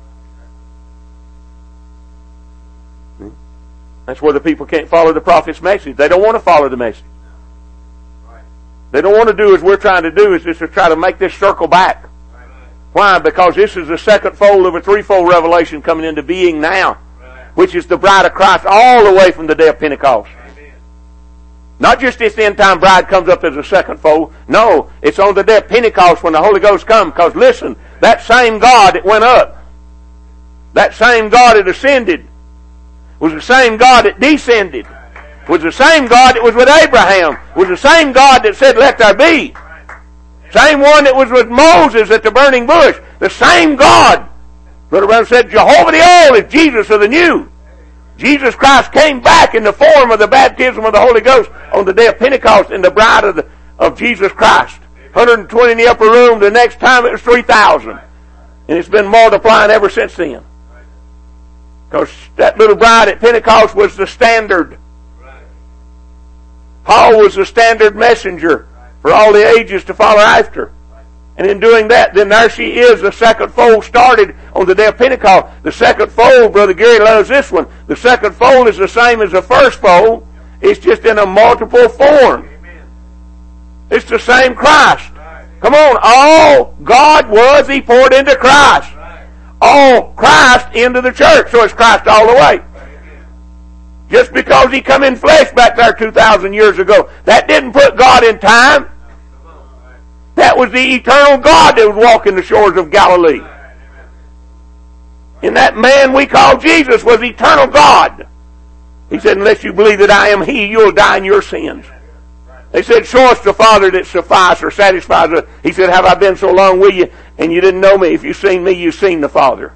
That's where the people can't follow the prophet's message. They don't want to follow the message. They don't want to do as we're trying to do, is just to try to make this circle back. Why? Because this is the second fold of a threefold revelation coming into being now, which is the bride of Christ all the way from the day of Pentecost. Not just this end time bride comes up as a second fold. No, it's on the day of Pentecost when the Holy Ghost comes. Because listen, that same God that went up, that same God that ascended, was the same God that descended, was the same God that was with Abraham, was the same God that said, "Let there be." Same one that was with Moses at the burning bush. The same God. Brother Brown said, Jehovah the old is Jesus of the new. Jesus Christ came back in the form of the baptism of the Holy Ghost on the day of Pentecost in the bride of Jesus Christ. 120 in the upper room. The next time it was 3,000. And it's been multiplying ever since then. Because that little bride at Pentecost was the standard. Paul was the standard messenger for all the ages to follow after. And in doing that, then there she is. The second fold started on the day of Pentecost. The second fold, Brother Gary loves this one. The second fold is the same as the first fold. It's just in a multiple form. It's the same Christ. Come on, all God was, He poured into Christ. All Christ into the church. So it's Christ all the way. Just because He come in flesh back there 2,000 years ago, that didn't put God in time. That was the eternal God that was walking the shores of Galilee. And that man we call Jesus was eternal God. He said, unless you believe that I am He, you'll die in your sins. They said, show us the Father that suffices or satisfies us. He said, have I been so long with you and you didn't know me? If you've seen me, you've seen the Father.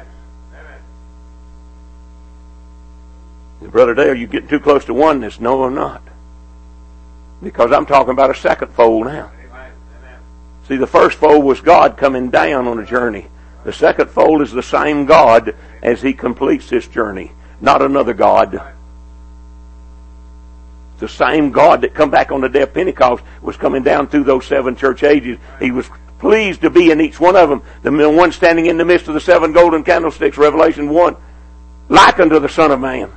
Brother Dale, you getting too close to oneness. No, I'm not. Because I'm talking about a second fold now. See, the first fold was God coming down on a journey. The second fold is the same God as He completes this journey. Not another God. The same God that come back on the day of Pentecost was coming down through those 7 church ages. He was pleased to be in each one of them. The one standing in the midst of the 7 golden candlesticks, Revelation 1, like unto the Son of Man.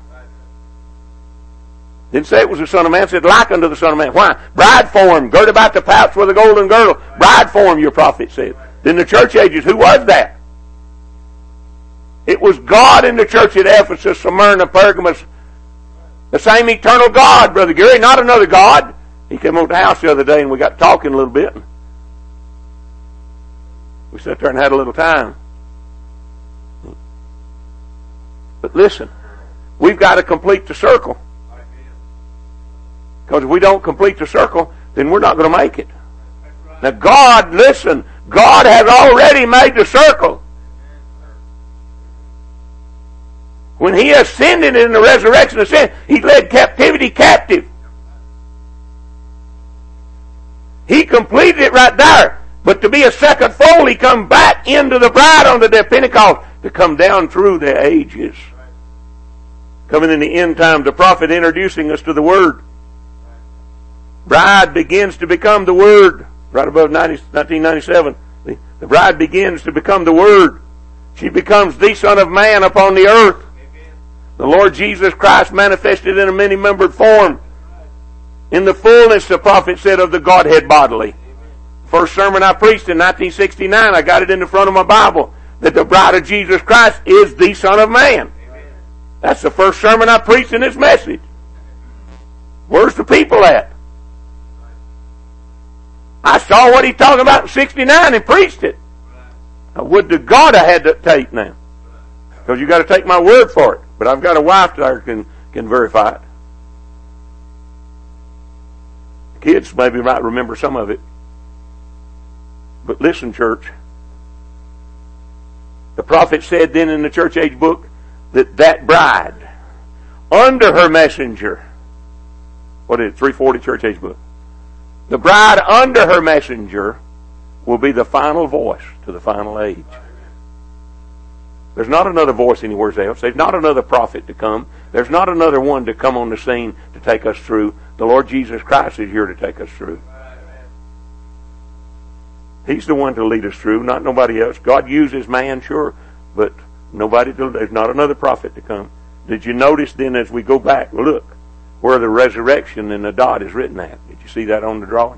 Didn't say it was the Son of Man. It said like unto the Son of Man. Why? Bride form, girt about the pouch with a golden girdle. Bride form, your prophet said. Then the church ages, who was that? It was God in the church at Ephesus, Smyrna, Pergamos. The same eternal God, Brother Gary, not another God. He came over to the house the other day and we got talking a little bit. We sat there and had a little time. But listen, we've got to complete the circle. Because if we don't complete the circle, then we're not going to make it. Now God, listen, God has already made the circle. When He ascended in the resurrection of sin, He led captivity captive. He completed it right there. But to be a second fold, He come back into the bride on the day of Pentecost to come down through the ages. Coming in the end time, the prophet introducing us to the Word. Bride begins to become the Word. Right above 1997. The bride begins to become the Word. She becomes the Son of Man upon the earth. The Lord Jesus Christ manifested in a many-membered form. In the fullness, the prophet said, of the Godhead bodily. First sermon I preached in 1969, I got it in the front of my Bible, that the bride of Jesus Christ is the Son of Man. That's the first sermon I preached in this message. Where's the people at? I saw what he's talking about in 69 and preached it. I would to God I had that tape now. Because you got to take my word for it. But I've got a wife that can verify it. The kids maybe might remember some of it. But listen, church. The prophet said then in the church age book that bride, under her messenger, what is it, 340 church age book? The bride under her messenger will be the final voice to the final age. There's not another voice anywhere else. There's not another prophet to come. There's not another one to come on the scene to take us through. The Lord Jesus Christ is here to take us through. He's the one to lead us through, not nobody else. God uses man, sure, but there's not another prophet to come. Did you notice then as we go back, look, where the resurrection in the dot is written at? Did you see that on the drawing?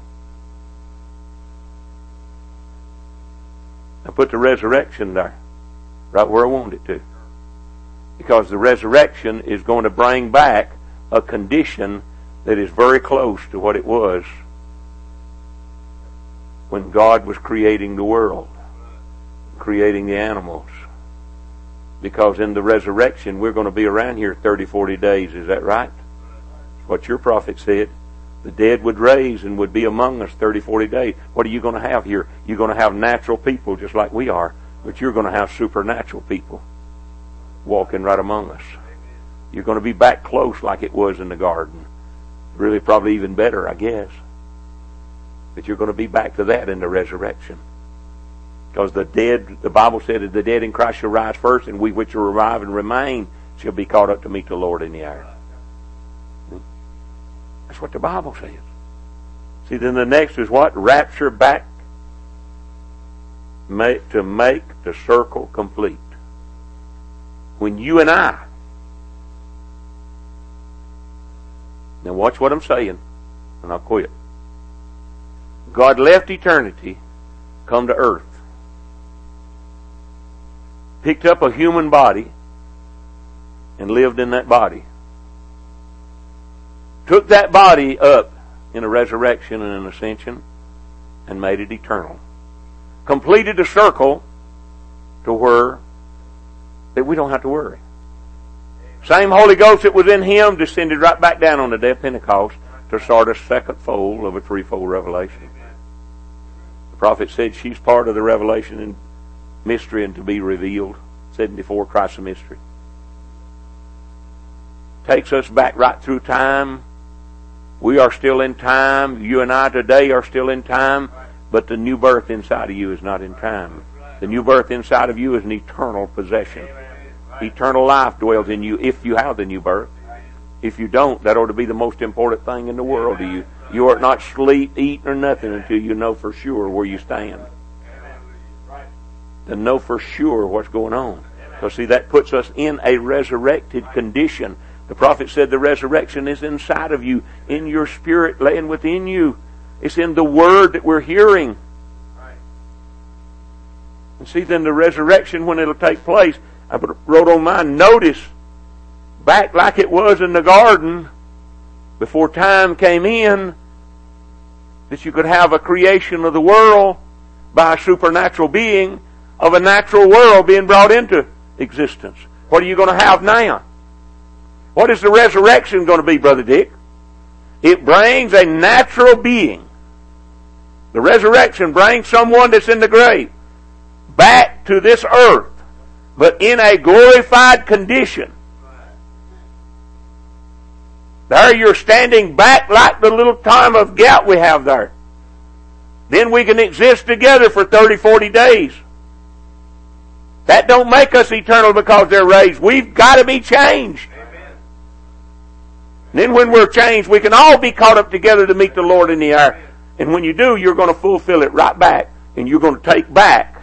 I put the resurrection there, right where I wanted it to. Because the resurrection is going to bring back a condition that is very close to what it was when God was creating the world, creating the animals. Because in the resurrection, we're going to be around here 30, 40 days. Is that right? That's what your prophet said. The dead would raise and would be among us 30, 40 days. What are you going to have here? You're going to have natural people just like we are, but you're going to have supernatural people walking right among us. You're going to be back close like it was in the garden. Really, probably even better, I guess. But you're going to be back to that in the resurrection. Because the dead, the Bible said that the dead in Christ shall rise first, and we which are alive and remain shall be caught up to meet the Lord in the air. That's what the Bible says. See, then the next is what? Rapture back to make the circle complete. When you and I, now watch what I'm saying, and I'll quit. God left eternity, come to earth. Picked up a human body and lived in that body. Took that body up in a resurrection and an ascension and made it eternal. Completed the circle to where that we don't have to worry. Same Holy Ghost that was in Him descended right back down on the day of Pentecost to start a second fold of a threefold revelation. The prophet said she's part of the revelation and mystery and to be revealed. 74, Christ's a mystery. Takes us back right through time. We are still in time. You and I today are still in time. But the new birth inside of you is not in time. The new birth inside of you is an eternal possession. Eternal life dwells in you if you have the new birth. If you don't, that ought to be the most important thing in the world to you. You ought not sleep, eat, or nothing until you know for sure where you stand. To know for sure what's going on. Because see, that puts us in a resurrected condition. The prophet said the resurrection is inside of you, in your spirit, laying within you. It's in the word that we're hearing. And see, then the resurrection, when it'll take place, I wrote on mine, notice, back like it was in the garden, before time came in, that you could have a creation of the world by a supernatural being, of a natural world being brought into existence. What are you going to have now? What is the resurrection going to be, Brother Dick? It brings a natural being. The resurrection brings someone that's in the grave back to this earth, but in a glorified condition. There you're standing back like the little time of gout we have there. Then we can exist together for 30, 40 days. That don't make us eternal because they're raised. We've got to be changed. Amen. And then when we're changed, we can all be caught up together to meet the Lord in the air. And when you do, you're going to fulfill it right back. And you're going to take back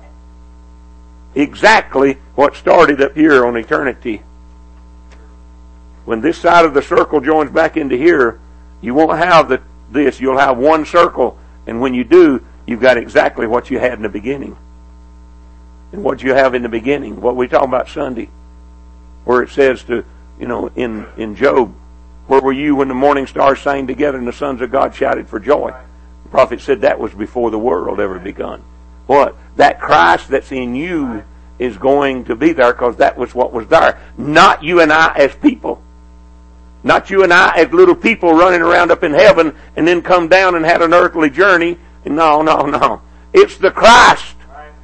exactly what started up here on eternity. When this side of the circle joins back into here, you won't have this. You'll have one circle. And when you do, you've got exactly what you had in the beginning. And what you have in the beginning, what we talk about Sunday, where it says to, in Job, where were you when the morning stars sang together and the sons of God shouted for joy? The prophet said that was before the world ever begun. What? That Christ that's in you is going to be there because that was what was there. Not you and I as people. Not you and I as little people running around up in heaven and then come down and had an earthly journey. No. It's the Christ.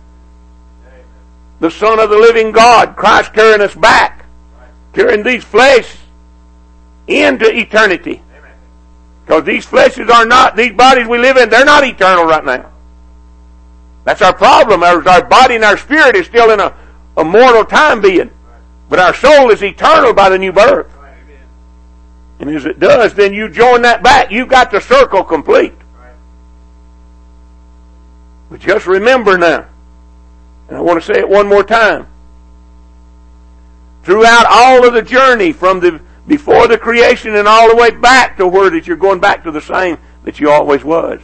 The Son of the living God, Christ carrying us back, carrying these flesh into eternity. Because these fleshes are not, these bodies we live in, they're not eternal right now. That's our problem. Our body and our spirit is still in a mortal time being. But our soul is eternal by the new birth. And as it does, then you join that back. You've got the circle complete. But just remember now, and I want to say it one more time, throughout all of the journey from before the creation and all the way back to where that you're going back to the same that you always was,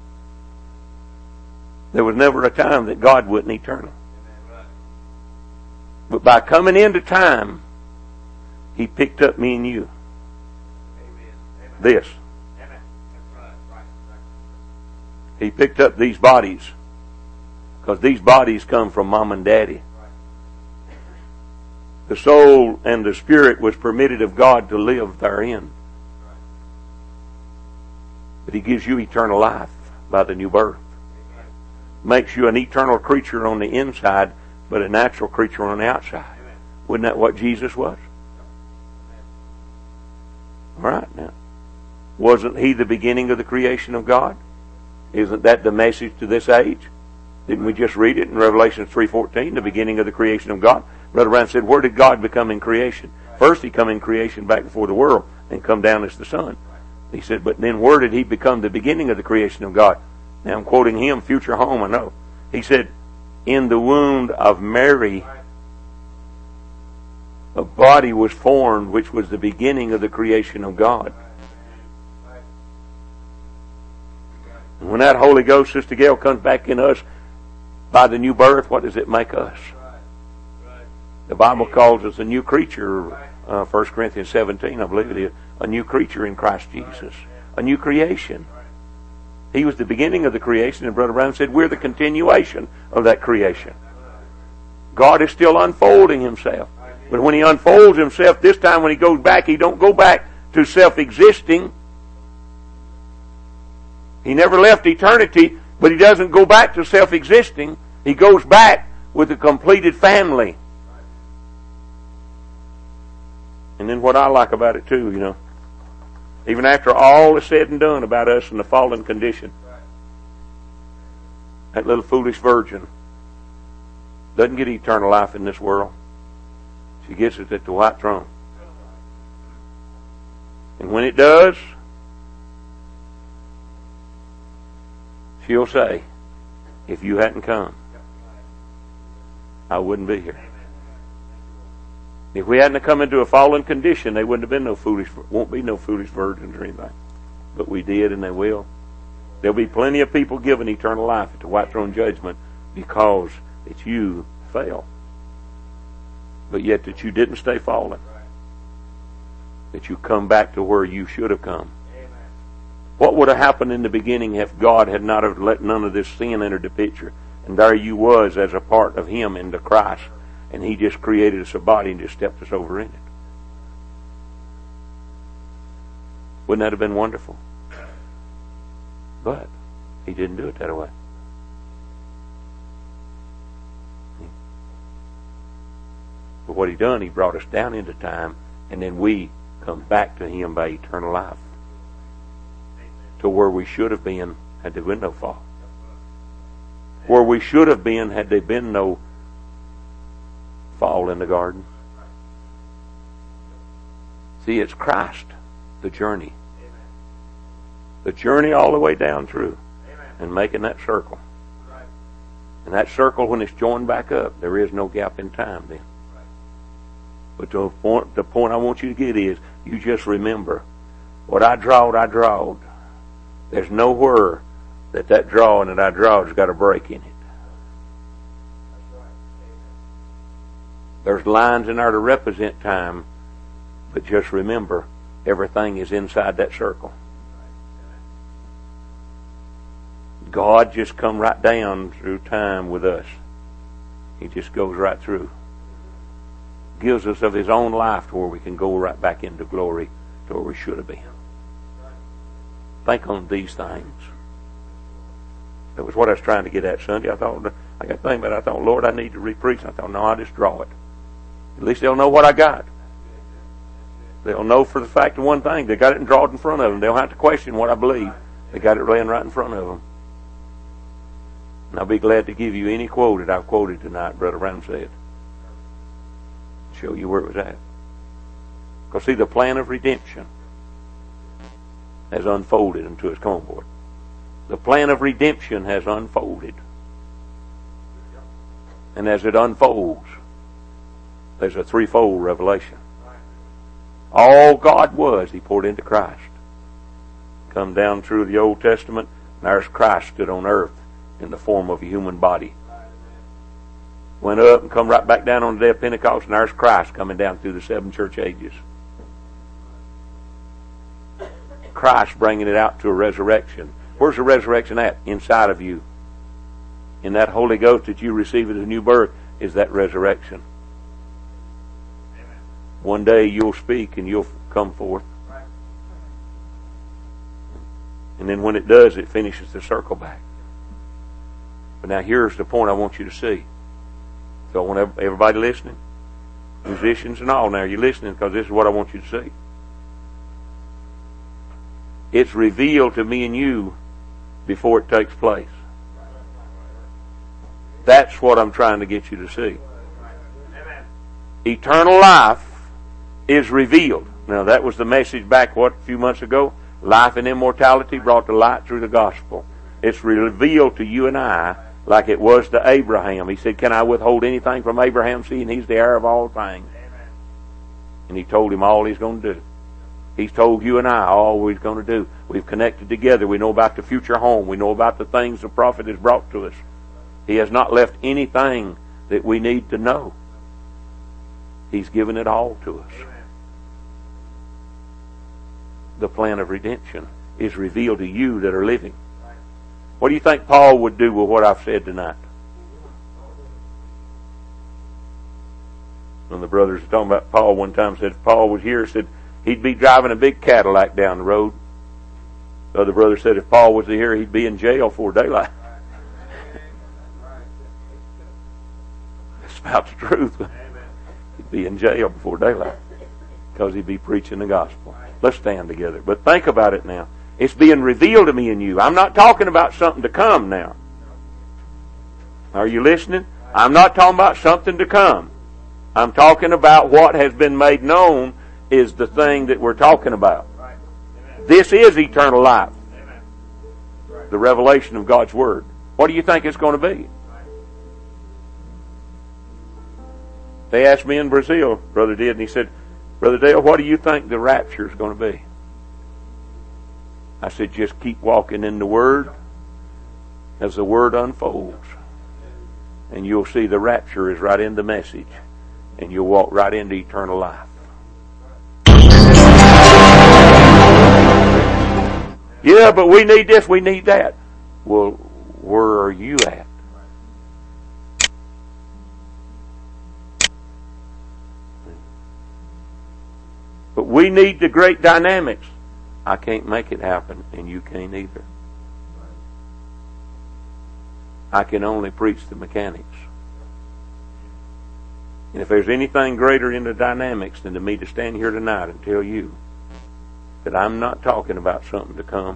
there was never a time that God wasn't eternal. But by coming into time, He picked up me and you. This. He picked up these bodies, because these bodies come from Mom and Daddy. The soul and the spirit was permitted of God to live therein. But He gives you eternal life by the new birth. Makes you an eternal creature on the inside, but a natural creature on the outside. Wasn't that what Jesus was? All right, now. Wasn't He the beginning of the creation of God? Isn't that the message to this age? Didn't we just read it in Revelation 3:14, the beginning of the creation of God? Brother Brown said, where did God become in creation? First He come in creation back before the world and come down as the Son. He said, but then where did He become the beginning of the creation of God? Now I'm quoting him, future home, I know. He said, in the womb of Mary, a body was formed which was the beginning of the creation of God. And when that Holy Ghost, Sister Gail, comes back in us by the new birth, what does it make us? The Bible calls us a new creature, 1 Corinthians 17, I believe it is, a new creature in Christ Jesus, a new creation. He was the beginning of the creation, and Brother Brown said we're the continuation of that creation. God is still unfolding Himself. But when He unfolds Himself, this time when He goes back, He don't go back to self-existing. He never left eternity, but He doesn't go back to self-existing. He goes back with a completed family. And then what I like about it too, you know, even after all is said and done about us in the fallen condition, that little foolish virgin doesn't get eternal life in this world. She gets it at the white throne. And when it does, she'll say, if you hadn't come, I wouldn't be here. If we hadn't come into a fallen condition, there won't be no foolish virgins or anything. But we did, and they will. There'll be plenty of people given eternal life at the white throne judgment because that you fell. But yet that you didn't stay fallen. That you come back to where you should have come. What would have happened in the beginning if God had not have let none of this sin enter the picture? And there you was as a part of Him into Christ. And He just created us a body and just stepped us over in it. Wouldn't that have been wonderful? But He didn't do it that way. But what He done, He brought us down into time, and then we come back to Him by eternal life. To where we should have been had there been no fall. Where we should have been had there been no fall in the garden. See, it's Christ, the journey. The journey all the way down through and making that circle. And that circle, when it's joined back up, there is no gap in time then. But the point I want you to get is, you just remember, what I drawed. There's nowhere that drawing that I draw has got a break in it. There's lines in there to represent time, but just remember, everything is inside that circle. God just come right down through time with us. He just goes right through. Gives us of His own life to where we can go right back into glory to where we should have been. Think on these things. That was what I was trying to get at Sunday. I got thinking about it. I thought, Lord, I need to re-preach. I thought, no, I'll just draw it. At least they'll know what I got. They'll know for the fact of one thing. They got it and drawn it in front of them. They don't have to question what I believe. They got it laying right in front of them. And I'll be glad to give you any quote that I've quoted tonight, Brother Brown said. Show you where it was at. Because see, the plan of redemption has unfolded into its come on, board. The plan of redemption has unfolded. And as it unfolds, there's a threefold revelation. All God was, He poured into Christ. Come down through the Old Testament, and there's Christ stood on earth in the form of a human body. Went up and come right back down on the day of Pentecost, and there's Christ coming down through the 7 church ages. Christ bringing it out to a resurrection. Where's the resurrection at? Inside of you. In that Holy Ghost that you receive as a new birth is that resurrection. One day you'll speak and you'll come forth. And then when it does, it finishes the circle back. But now here's the point I want you to see. So I want everybody listening, musicians and all, now you're listening because this is what I want you to see. It's revealed to me and you before it takes place. That's what I'm trying to get you to see. Eternal life is revealed. Now that was the message back, a few months ago? Life and immortality brought to light through the gospel. It's revealed to you and I like it was to Abraham. He said, can I withhold anything from Abraham, seeing he's the heir of all things? And He told him all He's going to do. He's told you and I all He's going to do. We've connected together. We know about the future home. We know about the things the prophet has brought to us. He has not left anything that we need to know. He's given it all to us. The plan of redemption is revealed to you that are living. What do you think Paul would do with what I've said tonight? One of the brothers was talking about Paul one time, said if Paul was here, said he'd be driving a big Cadillac down the road. The other brother said if Paul was here, he'd be in jail before daylight. It's about the truth. He'd be in jail before daylight because he'd be preaching the gospel. Let's stand together. But think about it now. It's being revealed to me and you. I'm not talking about something to come now. Are you listening? I'm not talking about something to come. I'm talking about what has been made known is the thing that we're talking about. This is eternal life. The revelation of God's Word. What do you think it's going to be? They asked me in Brazil, Brother did, and he said, Brother Dale, what do you think the rapture is going to be? I said, just keep walking in the Word as the Word unfolds. And you'll see the rapture is right in the message. And you'll walk right into eternal life. Yeah, but we need this, we need that. Well, where are you at? But we need the great dynamics. I can't make it happen, and you can't either. I can only preach the mechanics. And if there's anything greater in the dynamics than to me to stand here tonight and tell you that I'm not talking about something to come.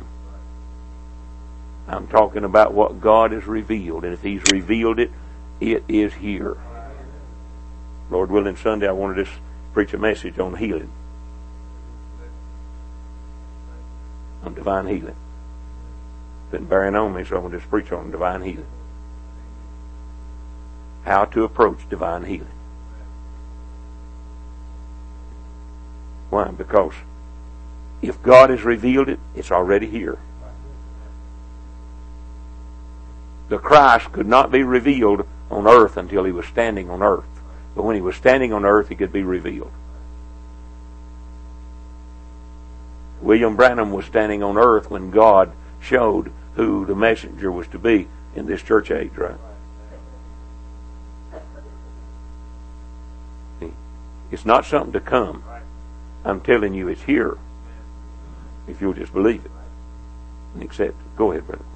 I'm talking about what God has revealed. And if He's revealed it, it is here. Lord willing, Sunday I wanted to preach a message on healing. On divine healing. It's been bearing on me, so I'm going to just preach on divine healing. How to approach divine healing. Why? Because if God has revealed it, it's already here. The Christ could not be revealed on earth until He was standing on earth. But when He was standing on earth, He could be revealed. William Branham was standing on earth when God showed who the messenger was to be in this church age, right? It's not something to come. I'm telling you, it's here. If you'll just believe it and accept it. Go ahead, brother.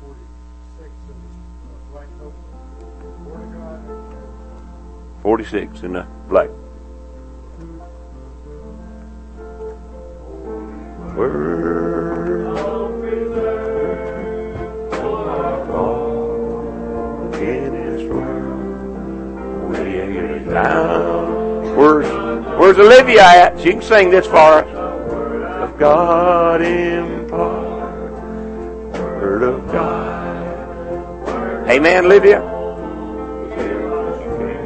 46 in the black. Word in His word, way down. Where's Olivia at? She can sing this for us. Of God impart, Word of God. Amen, Olivia.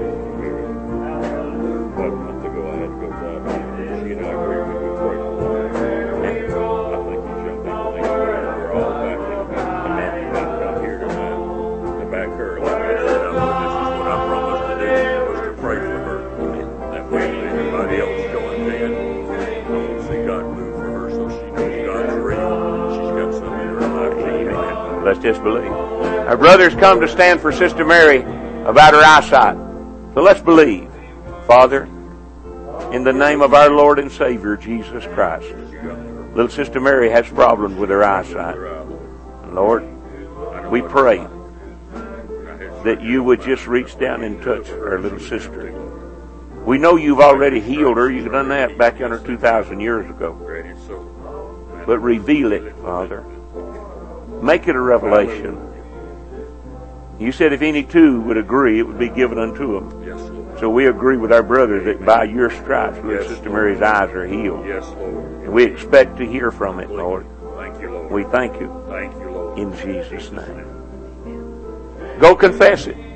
Let's just believe. Our brother's come to stand for Sister Mary about her eyesight. So let's believe. Father, in the name of our Lord and Savior, Jesus Christ, little Sister Mary has problems with her eyesight. Lord, we pray that you would just reach down and touch our little sister. We know you've already healed her. You've done that back under 2,000 years ago. But reveal it, Father. Make it a revelation. You said if any two would agree, it would be given unto them. So we agree with our brothers that by your stripes, Sister Mary's eyes are healed. And we expect to hear from it, Lord. We thank you. In Jesus' name. Go confess it.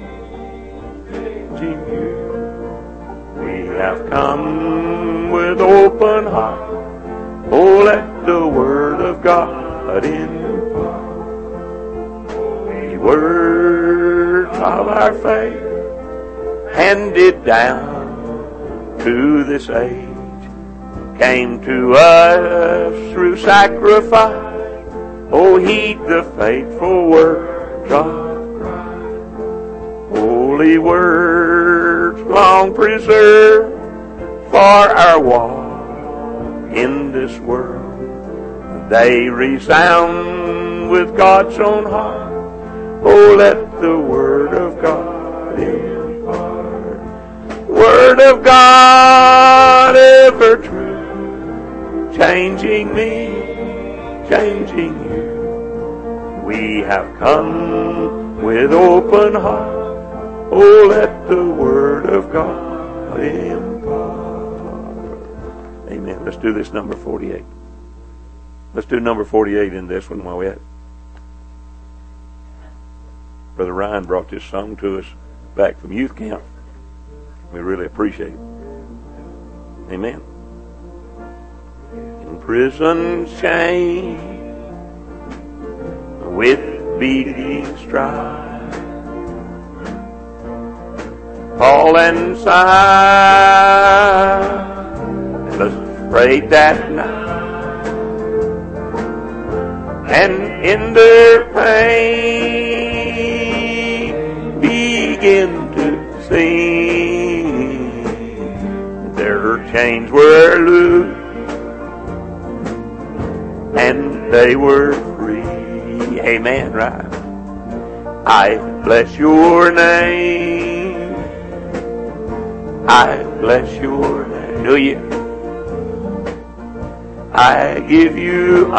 We have come with open heart. Oh, let the word of God impart. The words of our faith handed down to this age came to us through sacrifice. Oh, heed the faithful words of Christ. Holy words long preserved for our walk in this world. They resound with God's own heart. Oh, let the word of God impart. Word of God ever true, changing me, changing you. We have come with open heart. Oh, let the word of God impart. Amen. Let's do this number 48. Let's do number 48 in this one while we're at it. Brother Ryan brought this song to us back from youth camp. We really appreciate it. Amen. In prison chains, with beating strife, Paul and Silas prayed that night, and in their pain began to sing. Their chains were loose, and they were free. Amen, right? I bless your name. I bless your name. Do you? I give you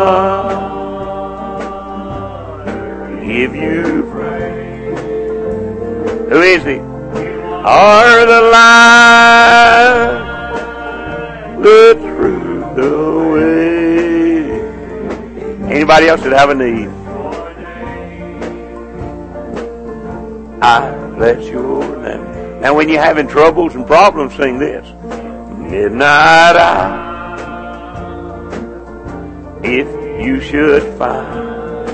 honor, give you praise. Who is he? Are the light, the truth, the way. Anybody else that have a need? I bless your name. Now when you're having troubles and problems, sing this. Midnight hour, if you should find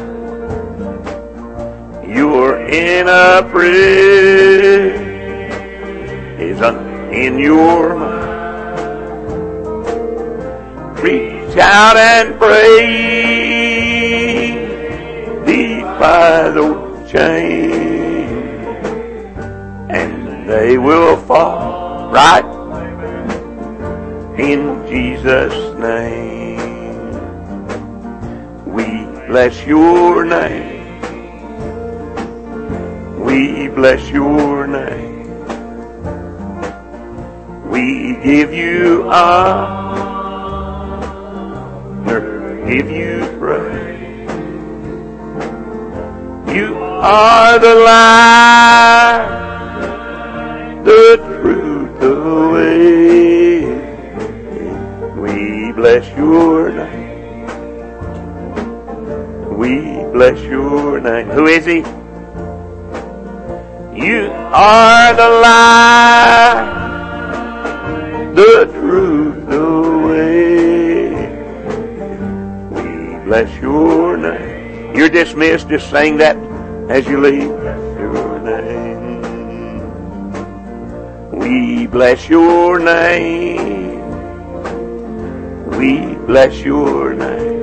you're in a prison in your mind, reach out and pray, defy those chains, and they will fall right in Jesus' name. We bless your name. We bless your name. We give you honor, give you praise. You are the light, the truth, the way. We bless your name. We bless your name. Who is he? You are the light, the truth, the way. We bless your name. You're dismissed. Just sing that as you leave. Bless your name. We bless your name. We bless your name.